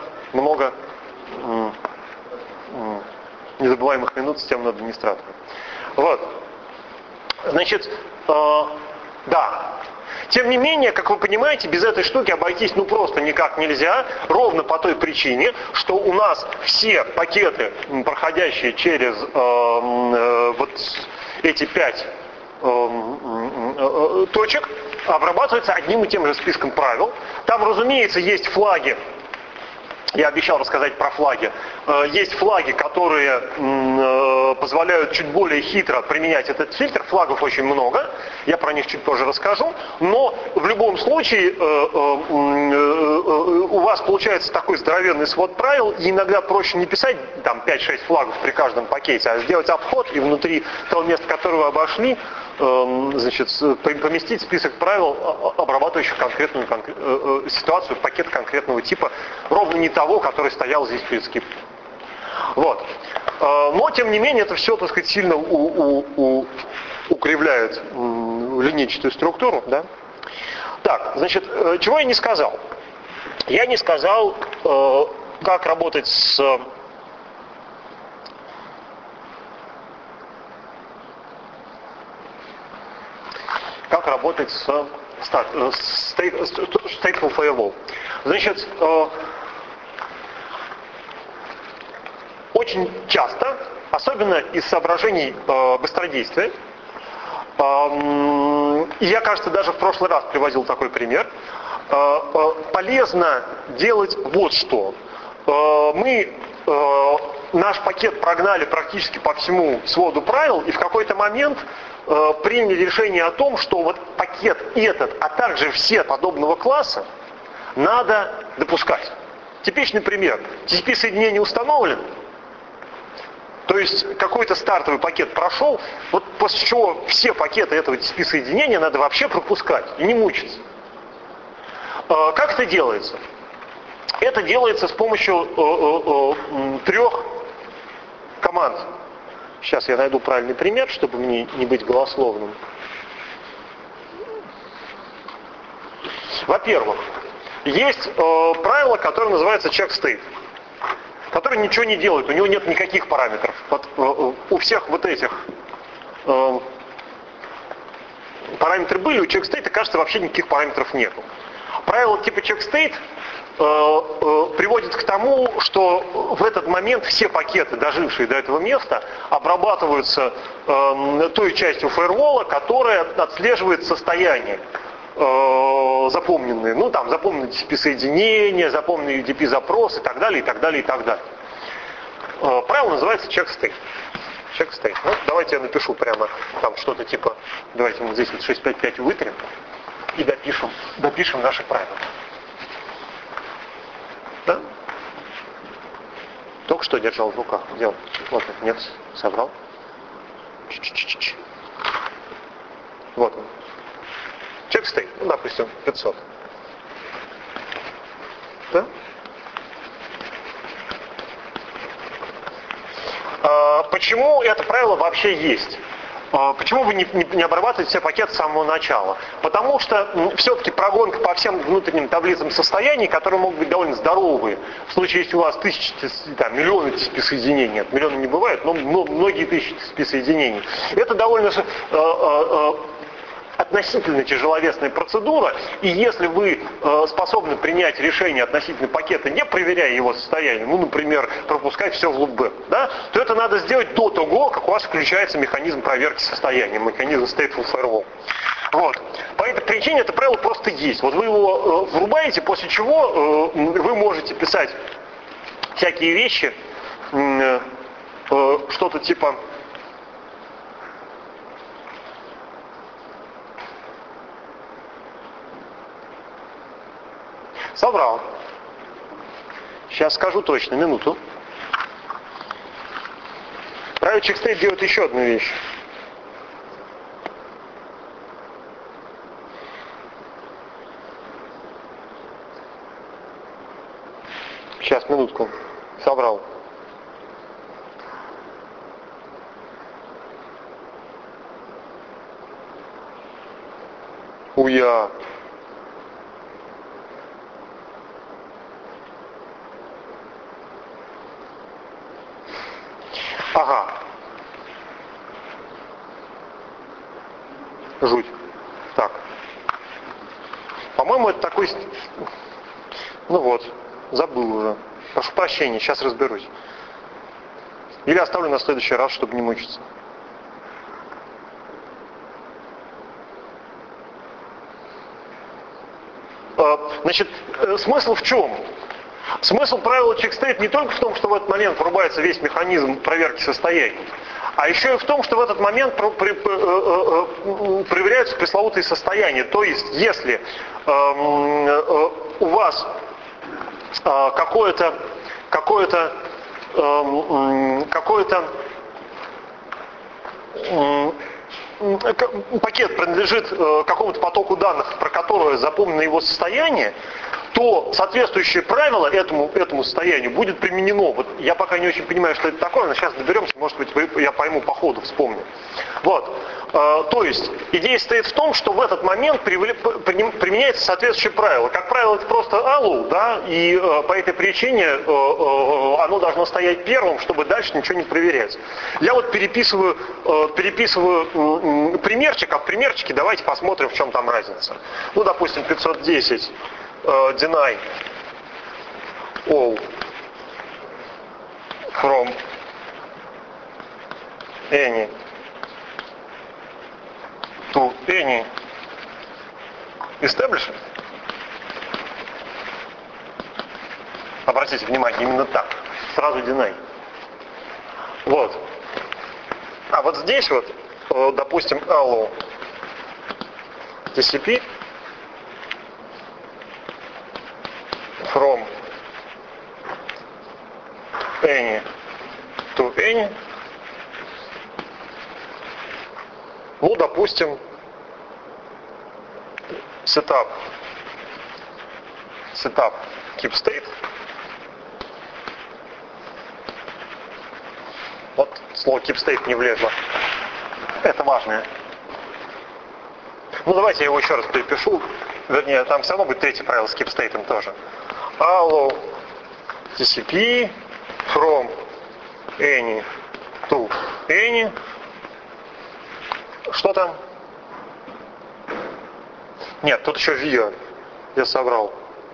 незабываемых минут системного администратора. Вот. Значит, да. Тем не менее, как вы понимаете, без этой штуки обойтись просто никак нельзя, ровно по той причине, что у нас все пакеты, проходящие через вот эти 5 точек, обрабатываются одним и тем же списком правил. Там, разумеется, есть флаги. Я обещал рассказать про флаги. Есть флаги, которые позволяют чуть более хитро применять этот фильтр. Флагов очень много. Я про них чуть позже расскажу. Но в любом случае у вас получается такой здоровенный свод правил. И иногда проще не писать там 5-6 флагов при каждом пакете, а сделать обход и внутри того места, которое вы обошли, значит, поместить список правил, обрабатывающих конкретную ситуацию, пакет конкретного типа, ровно не того, который стоял здесь перед скип. Вот. Но, тем не менее, это все, так сказать, сильно укрепляет линейчатую структуру. Да? Так, значит, чего я не сказал? Я не сказал, как работать с... Как работать с stateful firewall. Значит, очень часто, особенно из соображений быстродействия, и я, кажется, даже в прошлый раз приводил такой пример, полезно делать вот что. Мы наш пакет прогнали практически по всему своду правил, и в какой-то момент приняли решение о том, что вот пакет этот, а также все подобного класса надо допускать. Типичный пример. TCP-соединение установлено, то есть какой-то стартовый пакет прошел, вот после чего все пакеты этого TCP-соединения надо вообще пропускать и не мучиться. Как это делается? Это делается с помощью 3 команд. Сейчас я найду правильный пример, чтобы мне не быть голословным. Во-первых, есть правило, которое называется check state, которое ничего не делает, у него нет никаких параметров. Вот, у всех вот этих параметры были, у check state, кажется, вообще никаких параметров нету. Правило типа check state приводит к тому, что в этот момент все пакеты, дожившие до этого места, обрабатываются той частью фаервола, которая отслеживает состояние запомненные, ну там запомненные TCP-соединения, запомненные UDP-запросы и так далее, и так далее, и так далее. Правило называется check state. Check state. Ну, давайте я напишу прямо там что-то типа, давайте мы здесь вот 655 вытрем и допишем наши правила. Да? Только что держал в руках. Делал. Вот он. Нет, собрал. Вот он. Check state. Ну, допустим, 500. Да? Почему это правило вообще есть? Почему вы не обрабатываете все пакеты с самого начала? Потому что все-таки прогонка по всем внутренним таблицам состояний, которые могут быть довольно здоровые. В случае, если у вас миллионы TCP-соединений, нет, миллионы не бывает, но многие тысячи TCP-соединений. Это довольно относительно тяжеловесная процедура, и если вы способны принять решение относительно пакета, не проверяя его состояние, ну, например, пропускать все в лупбэк, да, то это надо сделать до того, как у вас включается механизм проверки состояния, механизм stateful firewall. Вот. По этой причине это правило просто есть. Вот вы его врубаете, после чего вы можете писать всякие вещи, что-то типа... Собрал. Сейчас скажу точно, минуту. Правило check state делает еще одну вещь. Сейчас, минутку. Собрал. Уя. Ага. Жуть. Так. По-моему, это такой... Ну вот, забыл уже. Прошу прощения, сейчас разберусь. Или оставлю на следующий раз, чтобы не мучиться. Значит, смысл в чем? Смысл правила check-state не только в том, что в этот момент врубается весь механизм проверки состояний, а еще и в том, что в этот момент проверяются пресловутые состояния. То есть, если у вас какой-то пакет принадлежит какому-то потоку данных, про которое запомнено его состояние, то соответствующее правило этому состоянию будет применено. Вот я пока не очень понимаю, что это такое, но сейчас доберемся, может быть, я пойму по ходу, вспомню. Вот. То есть идея стоит в том, что в этот момент применяется соответствующее правило. Как правило, это просто allow, да, и по этой причине оно должно стоять первым, чтобы дальше ничего не проверять. Я вот переписываю примерчик, а в примерчике давайте посмотрим, в чем там разница. Ну, допустим, 510 deny all from any to any establishment. Обратите внимание, именно так. Сразу deny. Вот. А вот здесь вот, допустим, allow TCP from any to any. Ну, допустим, setup keep state. Вот слово keep state не влезло. Это важное. Ну, давайте я его еще раз перепишу. Вернее, там все равно будет третье правило с keep state тоже. Allow TCP from any to any. Что там? Нет, тут еще via. Я собрал.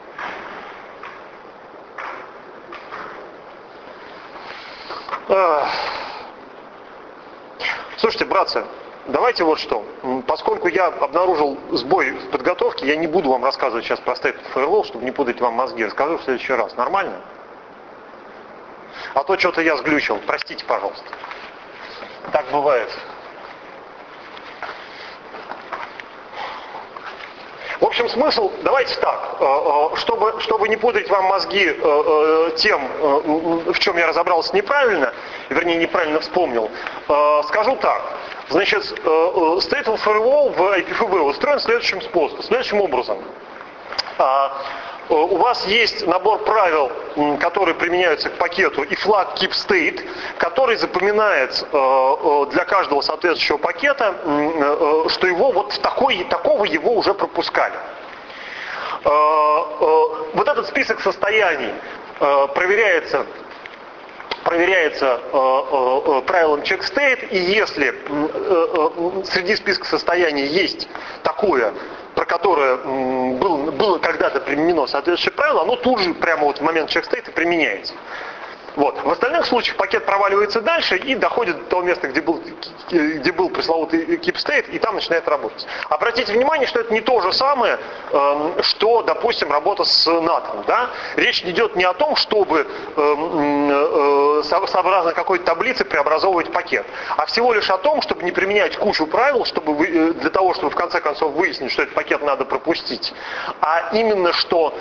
Слушайте, братцы, давайте вот что. Поскольку я обнаружил сбой в подготовке, я не буду вам рассказывать сейчас про State Firewall, чтобы не путать вам мозги. Расскажу в следующий раз. Нормально? А то что-то я сглючил. Простите, пожалуйста. Так бывает. В общем, смысл, давайте так, чтобы не путать вам мозги тем, в чем я разобрался неправильно, вернее, неправильно вспомнил, скажу так. Значит, Stateful Firewall в IPFB устроен следующим образом. У вас есть набор правил, которые применяются к пакету, и флаг keep state, который запоминает для каждого соответствующего пакета, что его вот такого его уже пропускали. Вот этот список состояний проверяется правилом check state, и если среди списка состояний есть такое, про которое было когда-то применено соответствующее правило, оно тут же прямо вот в момент check state и применяется. Вот. В остальных случаях пакет проваливается дальше и доходит до того места, где был пресловутый keep state, и там начинает работать. Обратите внимание, что это не то же самое, что, допустим, работа с NAT. Да? Речь идет не о том, чтобы сообразно какой-то таблице преобразовывать пакет, а всего лишь о том, чтобы не применять кучу правил, для того, чтобы в конце концов выяснить, что этот пакет надо пропустить, а именно что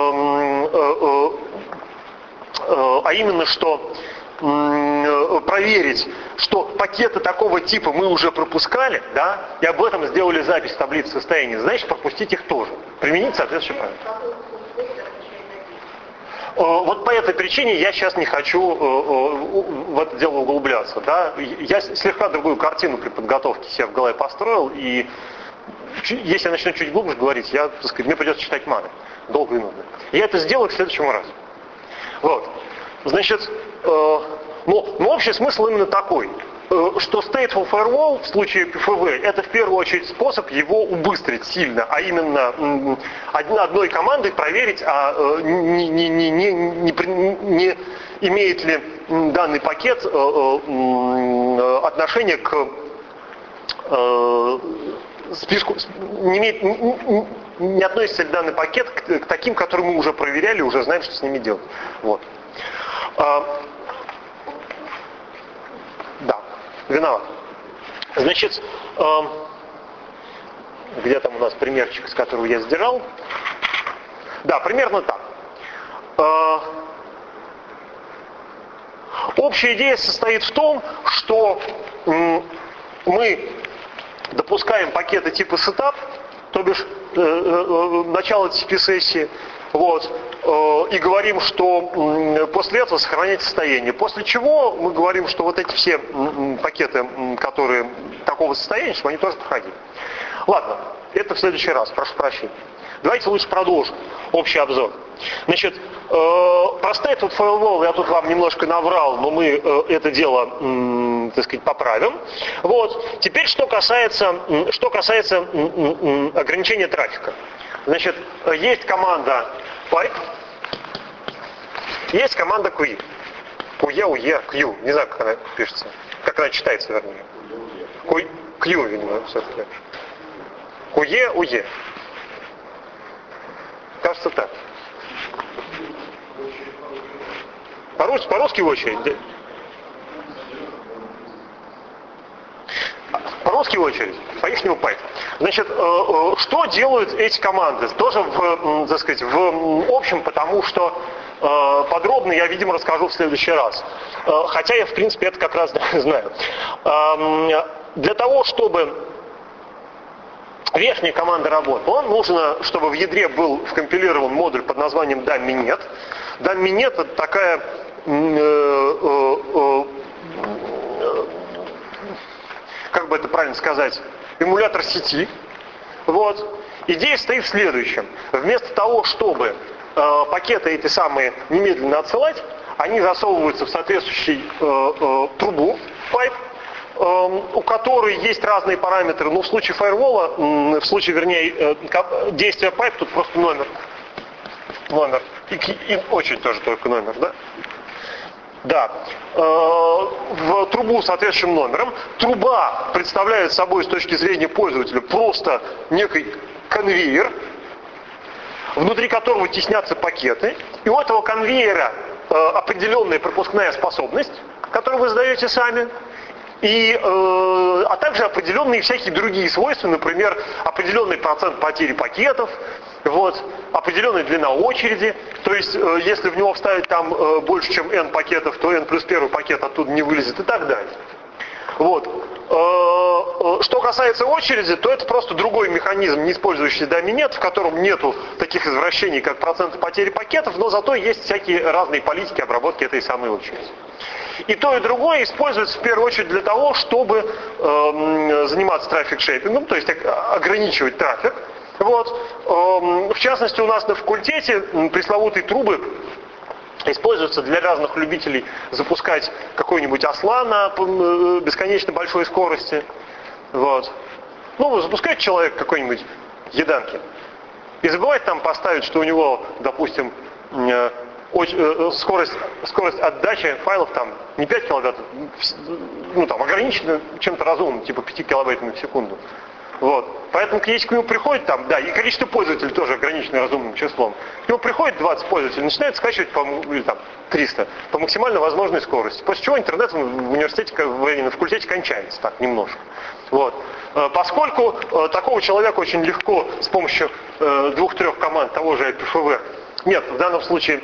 проверить, что пакеты такого типа мы уже пропускали, да, и об этом сделали запись в таблице состояний, значит, пропустить их тоже. Применить соответствующее правило. Вот по этой причине я сейчас не хочу в это дело углубляться. Да. Я слегка другую картину при подготовке себе в голове построил, и если я начну чуть глубже говорить, мне придется читать маны. Долго и нудно. Я это сделаю к следующему разу. Вот. Значит, общий смысл именно такой, что stateful firewall в случае PFV это в первую очередь способ его убыстрить сильно, а именно одной командой проверить, не имеет ли данный пакет отношение к списку, не относится ли данный пакет к таким, которые мы уже проверяли, уже знаем, что с ними делать. Вот. Да, виноват. Значит, где там у нас примерчик, с которого я сдирал? Да, примерно так. Общая идея состоит в том, что мы допускаем пакеты типа setup, то бишь начало TCP-сессии, вот, и говорим, что после этого сохранять состояние. После чего мы говорим, что вот эти все пакеты, которые такого состояния, чтобы они тоже проходили. Ладно, это в следующий раз, прошу прощения. Давайте лучше продолжим общий обзор. Значит, простой тут firewall, я тут вам немножко наврал, но мы это дело, так сказать, поправим. Вот. Теперь, что касается ограничения трафика. Значит, есть команда pipe, есть команда QE. QE, не знаю, как она пишется. Как она читается, вернее. Q, видимо, все-таки. QE. Кажется так. По-русски в очередь. По-русски в очередь. По-ихнему пайп. Значит, что делают эти команды? Тоже в общем, потому что подробно я, видимо, расскажу в следующий раз. Хотя я, в принципе, это как раз знаю. Для того, чтобы верхняя команда работала, нужно, чтобы в ядре был вкомпилирован модуль под названием dummy-net. Dummy-net это такая как бы это правильно сказать, эмулятор сети. Вот. Идея стоит в следующем. Вместо того, чтобы пакеты эти самые немедленно отсылать, они засовываются в соответствующую трубу, pipe, у которой есть разные параметры. Ну, в случае фаервола, действия pipe, тут просто номер. И очередь тоже только номер, да? Да. В трубу с соответствующим номером. Труба представляет собой с точки зрения пользователя просто некий конвейер, внутри которого теснятся пакеты. И у этого конвейера определенная пропускная способность, которую вы задаете сами. А также определенные всякие другие свойства, например, определенный процент потери пакетов, вот, определенная длина очереди, то есть если в него вставить там больше, чем n пакетов, то n плюс первый пакет оттуда не вылезет и так далее. Вот. Что касается очереди, то это просто другой механизм, не использующий dummy-net, в котором нету таких извращений, как проценты потери пакетов, но зато есть всякие разные политики обработки этой самой очереди. И то, и другое используется в первую очередь для того, чтобы заниматься трафик-шейпингом, то есть ограничивать трафик. Вот. В частности, у нас на факультете пресловутые трубы используются для разных любителей запускать какой-нибудь осла на бесконечно большой скорости. Вот. Ну, запускает человек какой-нибудь еданки и забывает там поставить, что у него, допустим, скорость отдачи файлов там не 5 килобайт, ну там ограничена чем-то разумным, типа 5 килобайт в секунду. Вот. Поэтому если к нему приходит там, да, и количество пользователей тоже ограничено разумным числом. К нему приходит 20 пользователей, начинает скачивать или там 300 по максимально возможной скорости. После чего интернет в университете, на факультете кончается так немножко. Вот. Поскольку такого человека очень легко с помощью 2-3 команд того же IPFV, нет, в данном случае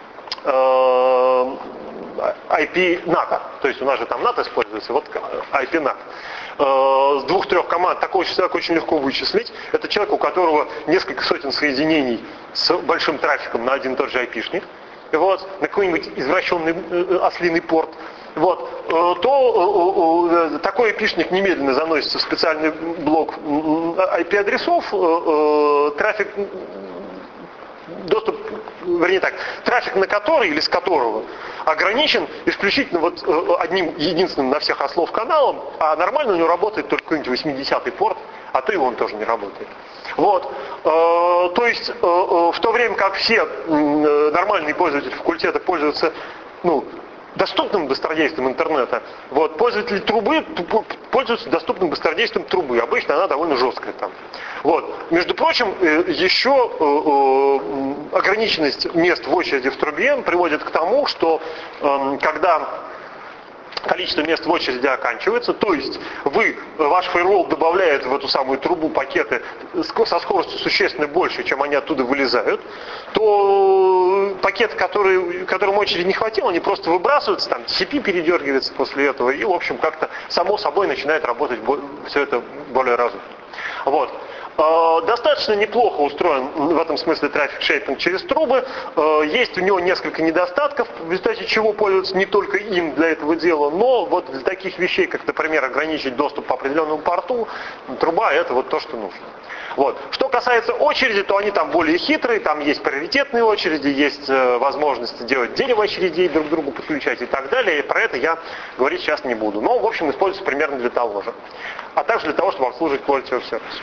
IP-NAT, то есть у нас же там NAT используется, вот IP-NAT. С 2-3 команд такого человека очень легко вычислить. Это человек, у которого несколько сотен соединений с большим трафиком на один и тот же IP-шник, вот, на какой-нибудь извращенный ослиный порт. Вот, то такой IP-шник немедленно заносится в специальный блок IP-адресов, трафик, доступ, вернее так, трафик на который или с которого ограничен исключительно вот одним единственным на всех ослов каналом, а нормально у него работает только какой-нибудь 80-й порт, а то и он тоже не работает. Вот. То есть в то время как все нормальные пользователи факультета пользуются доступным быстродействием интернета, вот, пользователи трубы пользуются доступным быстродействием трубы. Обычно она довольно жесткая там. Вот. Между прочим, еще ограниченность мест в очереди в трубе приводит к тому, что когда количество мест в очереди оканчивается, то есть ваш фаервол добавляет в эту самую трубу пакеты со скоростью существенно больше, чем они оттуда вылезают, то пакеты, которым очереди не хватило, они просто выбрасываются, там TCP передергивается после этого, и, в общем, как-то само собой начинает работать все это более разумно. Вот. Достаточно неплохо устроен в этом смысле трафик шейпинг через трубы. Есть у него несколько недостатков, в результате чего пользуются не только им для этого дела, но вот для таких вещей, как, например, ограничить доступ по определенному порту, труба — это вот то, что нужно. Вот. Что касается очереди, то они там более хитрые, там есть приоритетные очереди, есть возможность делать дерево очередей, друг к другу подключать и так далее. И про это я говорить сейчас не буду. Но, в общем, используется примерно для того же. А также для того, чтобы обслуживать quality of service.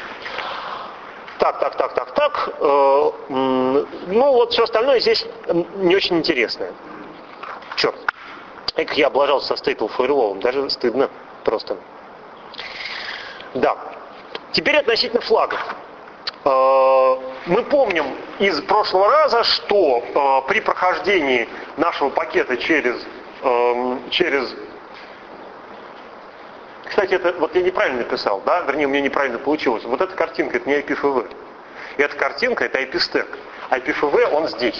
Так. Вот все остальное здесь не очень интересное. Черт. Как я облажался со stateful firewall, даже стыдно просто. Да. Теперь относительно флагов. Мы помним из прошлого раза, что при прохождении нашего пакета через... Кстати, это вот я неправильно написал, да? Вернее, у меня неправильно получилось. Вот эта картинка — это не IPFV. Эта картинка — это IP-стек. IPFV, он здесь.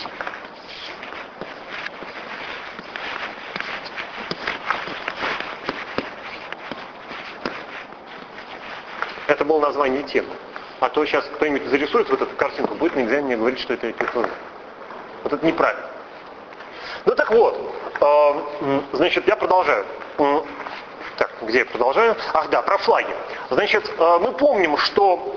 Это было название темы. А то сейчас кто-нибудь зарисует вот эту картинку, будет нельзя мне говорить, что это IPFV. Вот это неправильно. Ну так вот, значит, я продолжаю. Так, где я продолжаю? Ах да, про флаги. Значит, мы помним, что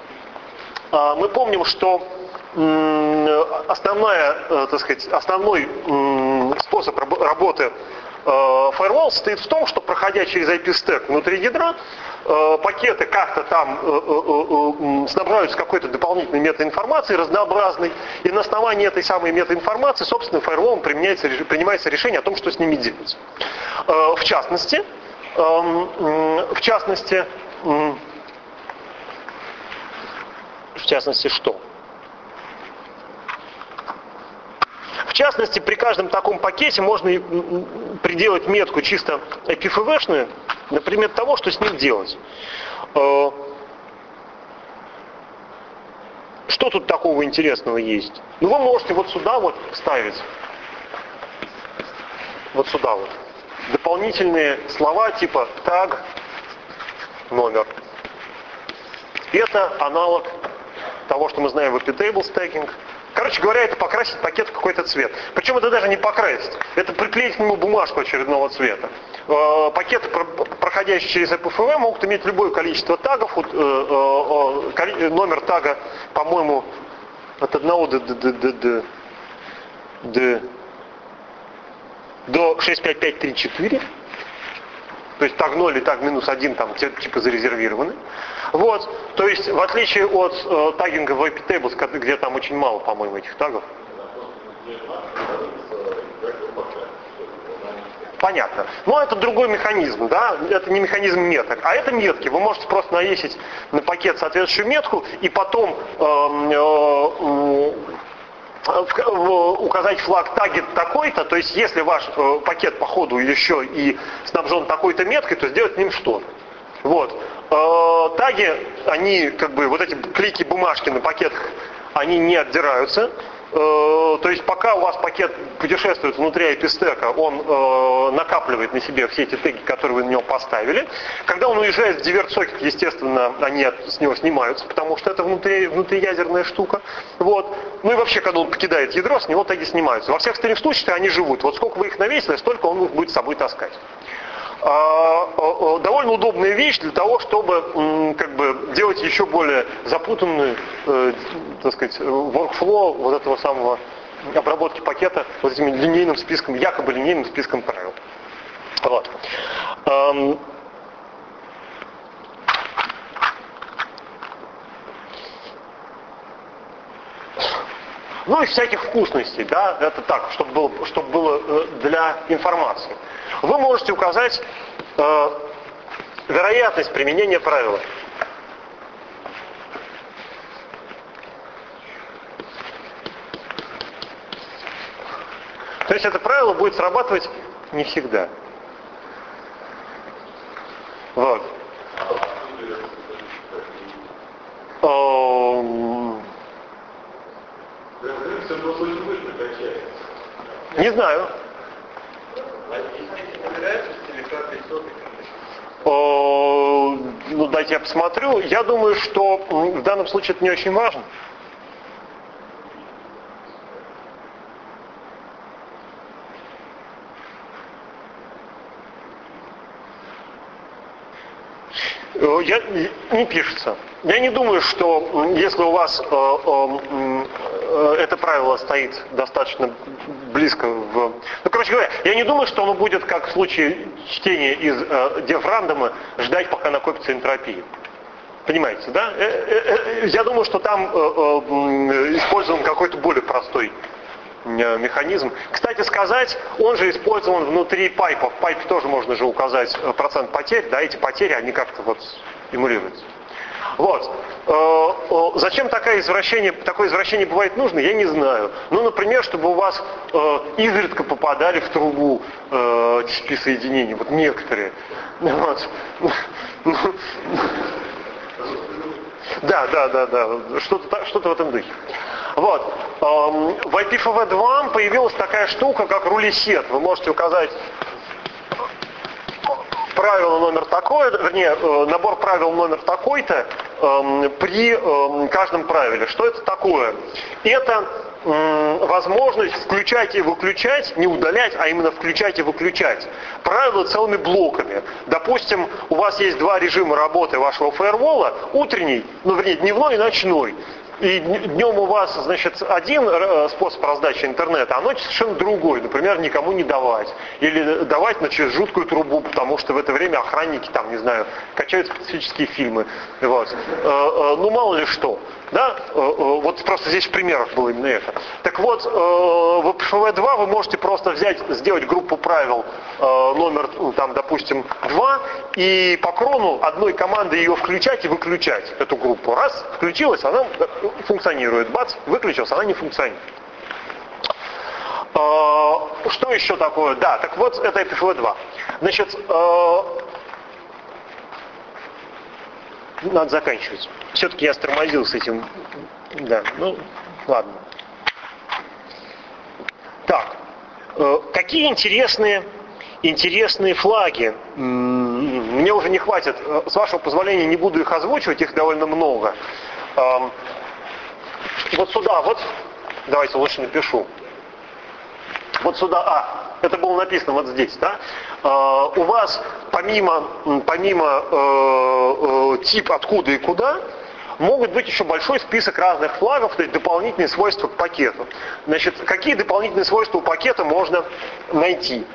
основной способ работы firewall состоит в том, что, проходя через IP-стек внутри ядра, пакеты как-то там снабжаются какой-то дополнительной метаинформацией, разнообразной, и на основании этой самой метаинформации, собственно, firewall принимается решение о том, что с ними делать. В частности, что? В частности, при каждом таком пакете можно приделать метку чисто IPFV-шную, например, того, что с ним делать. Что тут такого интересного есть? Ну, вы можете вот сюда вот вставить. Вот сюда вот. Дополнительные слова типа tag, номер. Это аналог того, что мы знаем в IP-table stacking. Короче говоря, это покрасить пакет в какой-то цвет. Причем это даже не покрасить. Это приклеить к нему бумажку очередного цвета. Пакеты, проходящие через IPFV, могут иметь любое количество тагов. Номер тага, по-моему, от 1 до 65534. То есть таг 0 и таг -1 там типа зарезервированы. Вот. То есть, в отличие от тагинга в IP-tables, где там очень мало, по-моему, этих тагов. Понятно. Но это другой механизм, да? Это не механизм меток, а это метки. Вы можете просто навесить на пакет соответствующую метку и потом указать флаг таргет такой-то, то есть если ваш пакет по ходу еще и снабжен такой-то меткой, то сделать с ним что-то. Вот. Таги, они вот эти клики бумажки на пакетах, они не отдираются. То есть пока у вас пакет путешествует внутри IP-стека, он накапливает на себе все эти теги, которые вы на него поставили. Когда он уезжает в диверт-сокет, естественно, они с него снимаются, потому что это внутриядерная штука. Вот. Ну и вообще, когда он покидает ядро, с него теги снимаются. Во всех остальных случаях они живут. Вот сколько вы их навесили, столько он их будет с собой таскать. довольно удобная вещь для того, чтобы делать еще более запутанную, так сказать, workflow вот этого самого обработки пакета вот этим линейным списком, якобы линейным списком правил. Вот. Ну, из всяких вкусностей, да, это так, чтобы было для информации. Вы можете указать вероятность применения правила. То есть это правило будет срабатывать не всегда. Вот. Не знаю. Ну, дайте я посмотрю. Я думаю, что в данном случае это не очень важно. Не пишется. Я не думаю, что если у вас это правило стоит достаточно близко в... Ну, короче говоря, я не думаю, что оно будет, как в случае чтения из деф-рандома, ждать, пока накопится энтропия. Понимаете, да? Я думаю, что там использован какой-то более простой механизм. Кстати сказать, он же использован внутри пайпов. В пайпе тоже можно же указать процент потерь, да, эти потери, они как-то вот эмулируются. Вот. Зачем такое извращение бывает нужно, я не знаю. Ну, например, чтобы у вас изредка попадали в трубу TCP-соединения, вот некоторые. Вот. Да, что-то в этом духе. Вот. В IPFW2 появилась такая штука, как рулесет. Вы можете указать правило номер такое, вернее, набор правил номер такой-то при каждом правиле. Что это такое? Это возможность включать и выключать, не удалять, а именно включать и выключать правила целыми блоками. Допустим, у вас есть два режима работы вашего фаервола, утренний, дневной и ночной. И днем у вас, значит, один способ раздачи интернета, а ночью совершенно другой. Например, никому не давать. Или давать через жуткую трубу, потому что в это время охранники, там, не знаю, качают специфические фильмы. Вот. Ну, мало ли что. Да? Вот просто здесь в примерах было именно это. Так вот, в IPFW2 вы можете просто сделать группу правил номер, там, допустим, 2, и по крону одной команды ее включать и выключать, эту группу. Раз, включилась, она функционирует. Бац, выключилась, она не функционирует. Что еще такое? Да, так вот, это IPFW2. Значит, надо заканчивать. Все-таки я стормозил с этим. Да, ну, ладно. Так, какие интересные флаги. Мне уже не хватит. С вашего позволения не буду их озвучивать, их довольно много. Вот сюда, вот, давайте лучше напишу. Вот сюда, это было написано вот здесь, да? У вас помимо тип откуда и куда, могут быть еще большой список разных флагов, то есть дополнительные свойства к пакету. Значит, какие дополнительные свойства у пакета можно найти?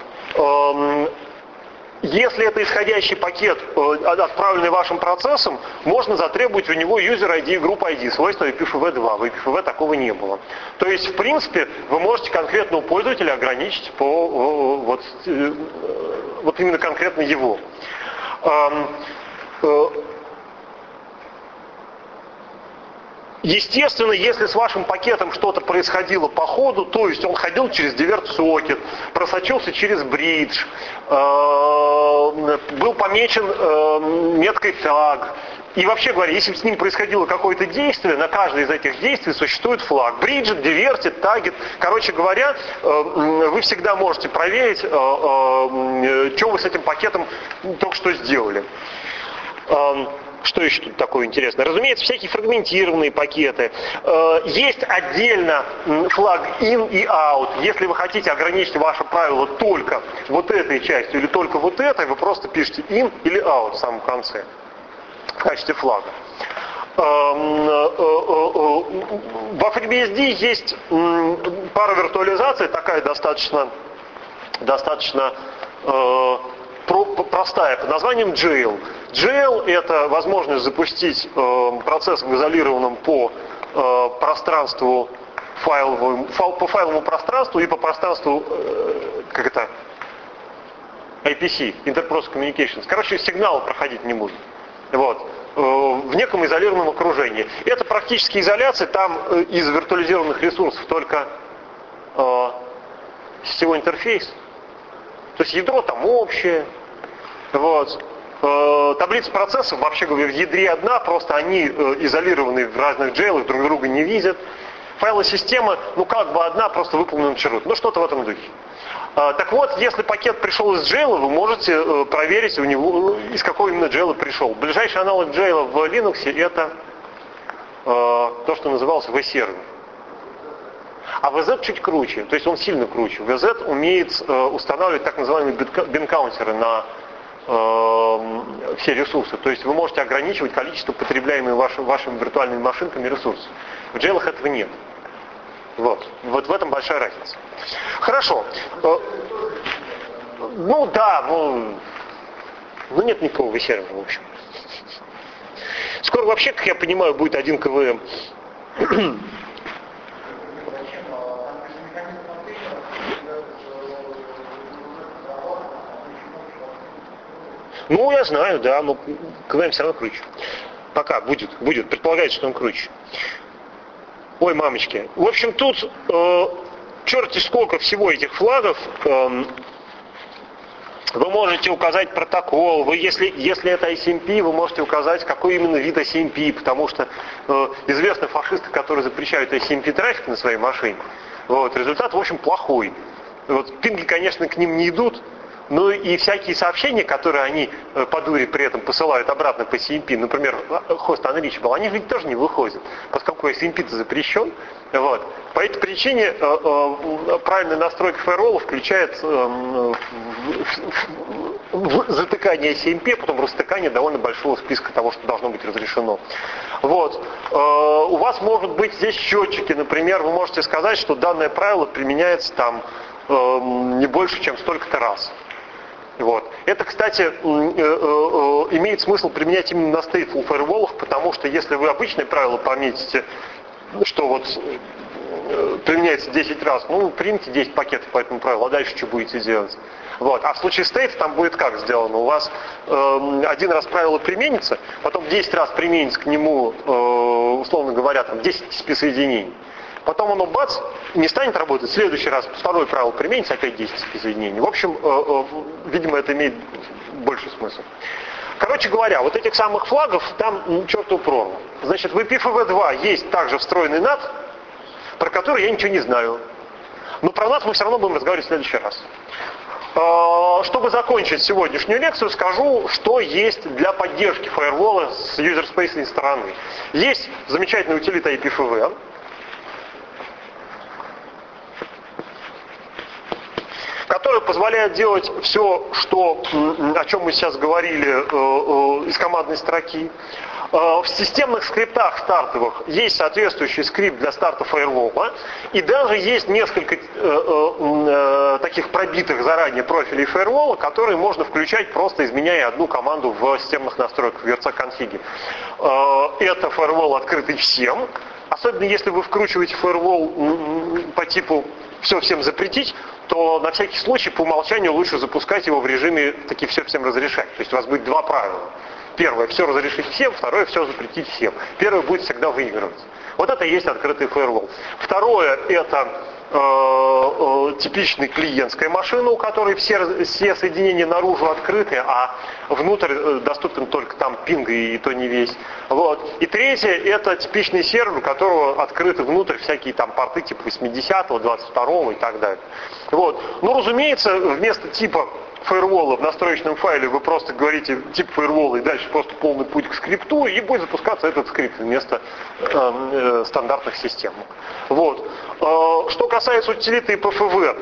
Если это исходящий пакет, отправленный вашим процессом, можно затребовать у него user ID и group ID, свойства IPFW2. В IPFW такого не было. То есть, в принципе, вы можете конкретного пользователя ограничить по вот именно конкретно его. Естественно, если с вашим пакетом что-то происходило по ходу, то есть он ходил через divert-сокет, просочился через бридж, был помечен меткой tag, и вообще говоря, если с ним происходило какое-то действие, на каждое из этих действий существует флаг. Бриджит, дивертит, тагет. Короче говоря, вы всегда можете проверить, что вы с этим пакетом только что сделали. Что еще тут такое интересное? Разумеется, всякие фрагментированные пакеты. Есть отдельно флаг in и out. Если вы хотите ограничить ваше правило только вот этой частью или только вот этой, вы просто пишете in или out в самом конце в качестве флага. Во FreeBSD есть пара виртуализаций, такая достаточно простая, под названием jail. Jail — это возможность запустить процесс в изолированном по пространству по файловому пространству и по пространству IPC, Interprocess Communications. Короче, сигнал проходить не будет. Вот. В неком изолированном окружении. Это практически изоляция, там из виртуализированных ресурсов только сетевой интерфейс. То есть ядро там общее. Вот. Таблица процессов, вообще говоря, в ядре одна, просто они изолированы в разных джейлах, друг друга не видят. Файловая система, как бы одна, просто выполнена черут. Что-то в этом духе. Так вот, если пакет пришел из джейла, вы можете проверить у него, из какого именно джейла пришел. Ближайший аналог джейла в Linux — это то, что называлось vServer. А VZ чуть круче, то есть он сильно круче. VZ умеет устанавливать так называемые бин-каунтеры на все ресурсы. То есть вы можете ограничивать количество потребляемых вашими виртуальными машинками ресурсов. В джейлах этого нет. Вот в этом большая разница. Хорошо. Нет никакого сервера, в общем. Скоро вообще, как я понимаю, будет один КВМ. Я знаю, да, но КВМ все равно круче. Пока будет, предполагается, что он круче. Ой, мамочки. В общем, тут черти сколько всего этих флагов. Вы можете указать протокол. Если это ICMP, вы можете указать, какой именно вид ICMP, потому что известны фашисты, которые запрещают ICMP трафик на своей машине. Результат, в общем, плохой. Пинги, конечно, к ним не идут. Ну и всякие сообщения, которые они по дуре при этом посылают обратно по CMP, например, host unreachable, они ведь тоже не выходят, поскольку CMP-то запрещен. По этой причине правильная настройка фаервола включает затыкание CMP, потом растыкание довольно большого списка того, что должно быть разрешено. У вас могут быть здесь счетчики, например, вы можете сказать, что данное правило применяется там не больше, чем столько-то раз. Это, кстати, имеет смысл применять именно на stateful фаерволах, потому что если вы обычное правило пометите, что применяется 10 раз, примите 10 пакетов по этому правилу, а дальше что будете делать? А в случае state там будет как сделано? У вас один раз правило применится, потом 10 раз применится к нему, условно говоря, 10 спецсоединений. Потом оно бац, не станет работать, в следующий раз второе правило применится, опять 10 спецсоединений. В общем, видимо, это имеет больший смысл. Короче говоря, этих самых флагов там черту прорву. Значит, в IPFV2 есть также встроенный NAT, про который я ничего не знаю. Но про NAT мы все равно будем разговаривать в следующий раз. Чтобы закончить сегодняшнюю лекцию, скажу, что есть для поддержки фаервола с юзерспейсной стороны. Есть замечательная утилита IPFV, которая позволяет делать все, о чем мы сейчас говорили из командной строки. В системных скриптах стартовых есть соответствующий скрипт для старта фаервола, и даже есть несколько таких пробитых заранее профилей фаервола, которые можно включать, просто изменяя одну команду в системных настройках в VRC-конфиге. Это фаервол, открытый всем, особенно если вы вкручиваете фаервол по типу «все всем запретить», то на всякий случай по умолчанию лучше запускать его в режиме «таки все всем разрешать». То есть у вас будет два правила. Первое — все разрешить всем, второе — все запретить всем. Первое будет всегда выигрывать. Это и есть открытый фаервол. Второе — это типичная клиентская машина, у которой все соединения наружу открыты, а внутрь доступен только там пинг, и то не весь. И третье — это типичный сервер, у которого открыты внутрь всякие там порты типа 80-го, 22-го и так далее. Разумеется, вместо типа фаервола в настроечном файле вы просто говорите тип фаервола и дальше просто полный путь к скрипту, и будет запускаться этот скрипт вместо стандартных систем. Вот. Что касается утилиты ИПФВ,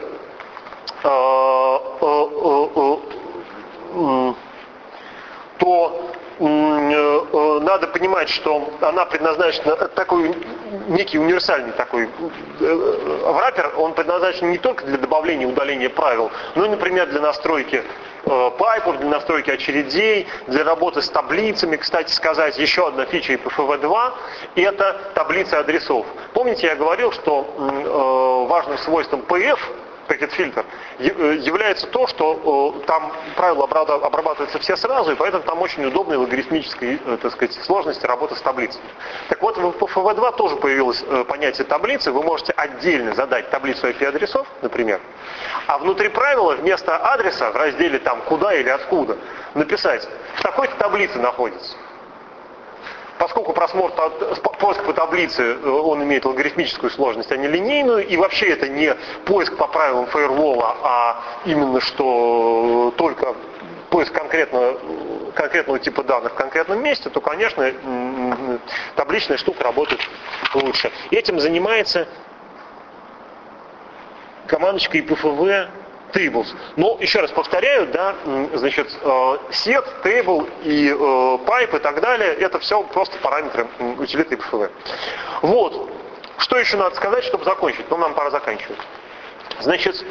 то надо понимать, что она предназначена, такой некий универсальный такой враппер, он предназначен не только для добавления и удаления правил, но и, например, для настройки пайпов, для настройки очередей, для работы с таблицами. Кстати сказать, еще одна фича IPFV2 – это таблицы адресов. Помните, я говорил, что важным свойством PF, пакет-фильтр, является то, что там правила обрабатываются все сразу, и поэтому там очень удобная логарифмическая, так сказать, сложность работы с таблицами. Так вот, в IPFV2 тоже появилось понятие таблицы. Вы можете отдельно задать таблицу IP-адресов, например, а внутри правила вместо адреса в разделе там «Куда» или «Откуда» написать «В такой-то таблице находится». Поскольку поиск по таблице, он имеет логарифмическую сложность, а не линейную, и вообще это не поиск по правилам фаервола, а именно что только поиск конкретного типа данных в конкретном месте, то, конечно, табличная штука работает лучше. Этим занимается командочка IPFV Tables. Но, еще раз повторяю, да, значит, set, table и pipe и так далее, это все просто параметры утилиты IPFV. Вот. Что еще надо сказать, чтобы закончить? Ну, нам пора заканчивать. Значит,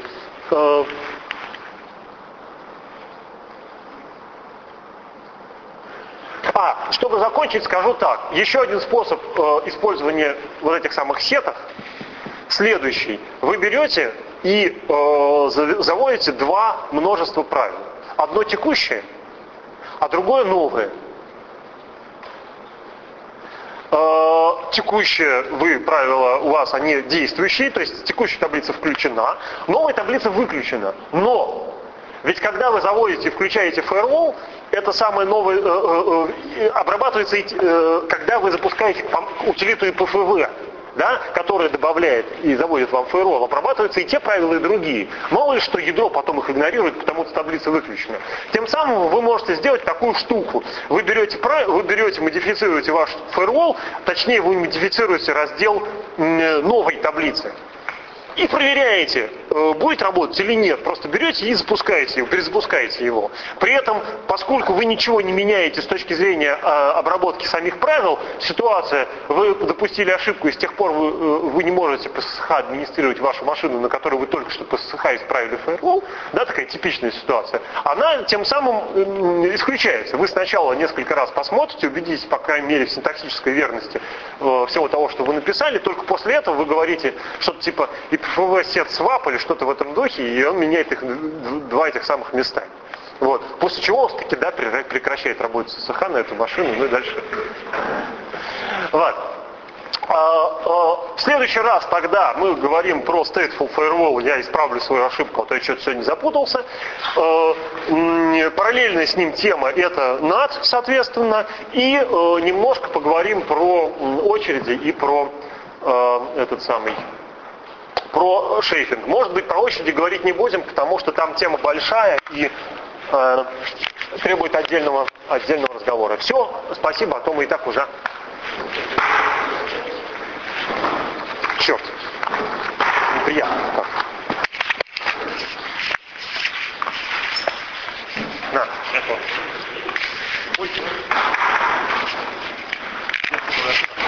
чтобы закончить, скажу так. Еще один способ использования вот этих самых сетов следующий. Вы берете и заводите два множества правил. Одно текущее, а другое новое. Текущие правила у вас, они действующие, то есть текущая таблица включена, новая таблица выключена. Но ведь когда вы заводите и включаете firewall, это самое новое обрабатывается, когда вы запускаете утилиту IPFV, да, которая добавляет и заводит вам firewall, обрабатываются и те правила, и другие. Мало ли что ядро потом их игнорирует, потому что таблица выключена. Тем самым вы можете сделать такую штуку. Вы берете, модифицируете ваш firewall, точнее вы модифицируете раздел новой таблицы. И проверяете, будет работать или нет. Просто берете и запускаете его, перезапускаете его. При этом, поскольку вы ничего не меняете с точки зрения обработки самих правил, ситуация, вы допустили ошибку, и с тех пор вы не можете по SSH администрировать вашу машину, на которой вы только что по SSH исправили firewall, да, такая типичная ситуация, она тем самым исключается. Вы сначала несколько раз посмотрите, убедитесь, по крайней мере, в синтаксической верности всего того, что вы написали, только после этого вы говорите что-то типа IPFV set swap или что-то в этом духе, и он меняет два этих самых места. Вот. После чего он таки, да, прекращает работать с SSH на эту машину, ну и дальше. Вот. В следующий раз тогда мы говорим про stateful firewall, я исправлю свою ошибку, а то я что-то сегодня запутался. Параллельно с ним тема это NAT, соответственно, и немножко поговорим про очереди и про про шейфинг. Может быть, про очереди говорить не будем, потому что там тема большая и требует отдельного разговора. Все, спасибо, а то мы и так уже... Черт, неприятно как. На, это. Ой.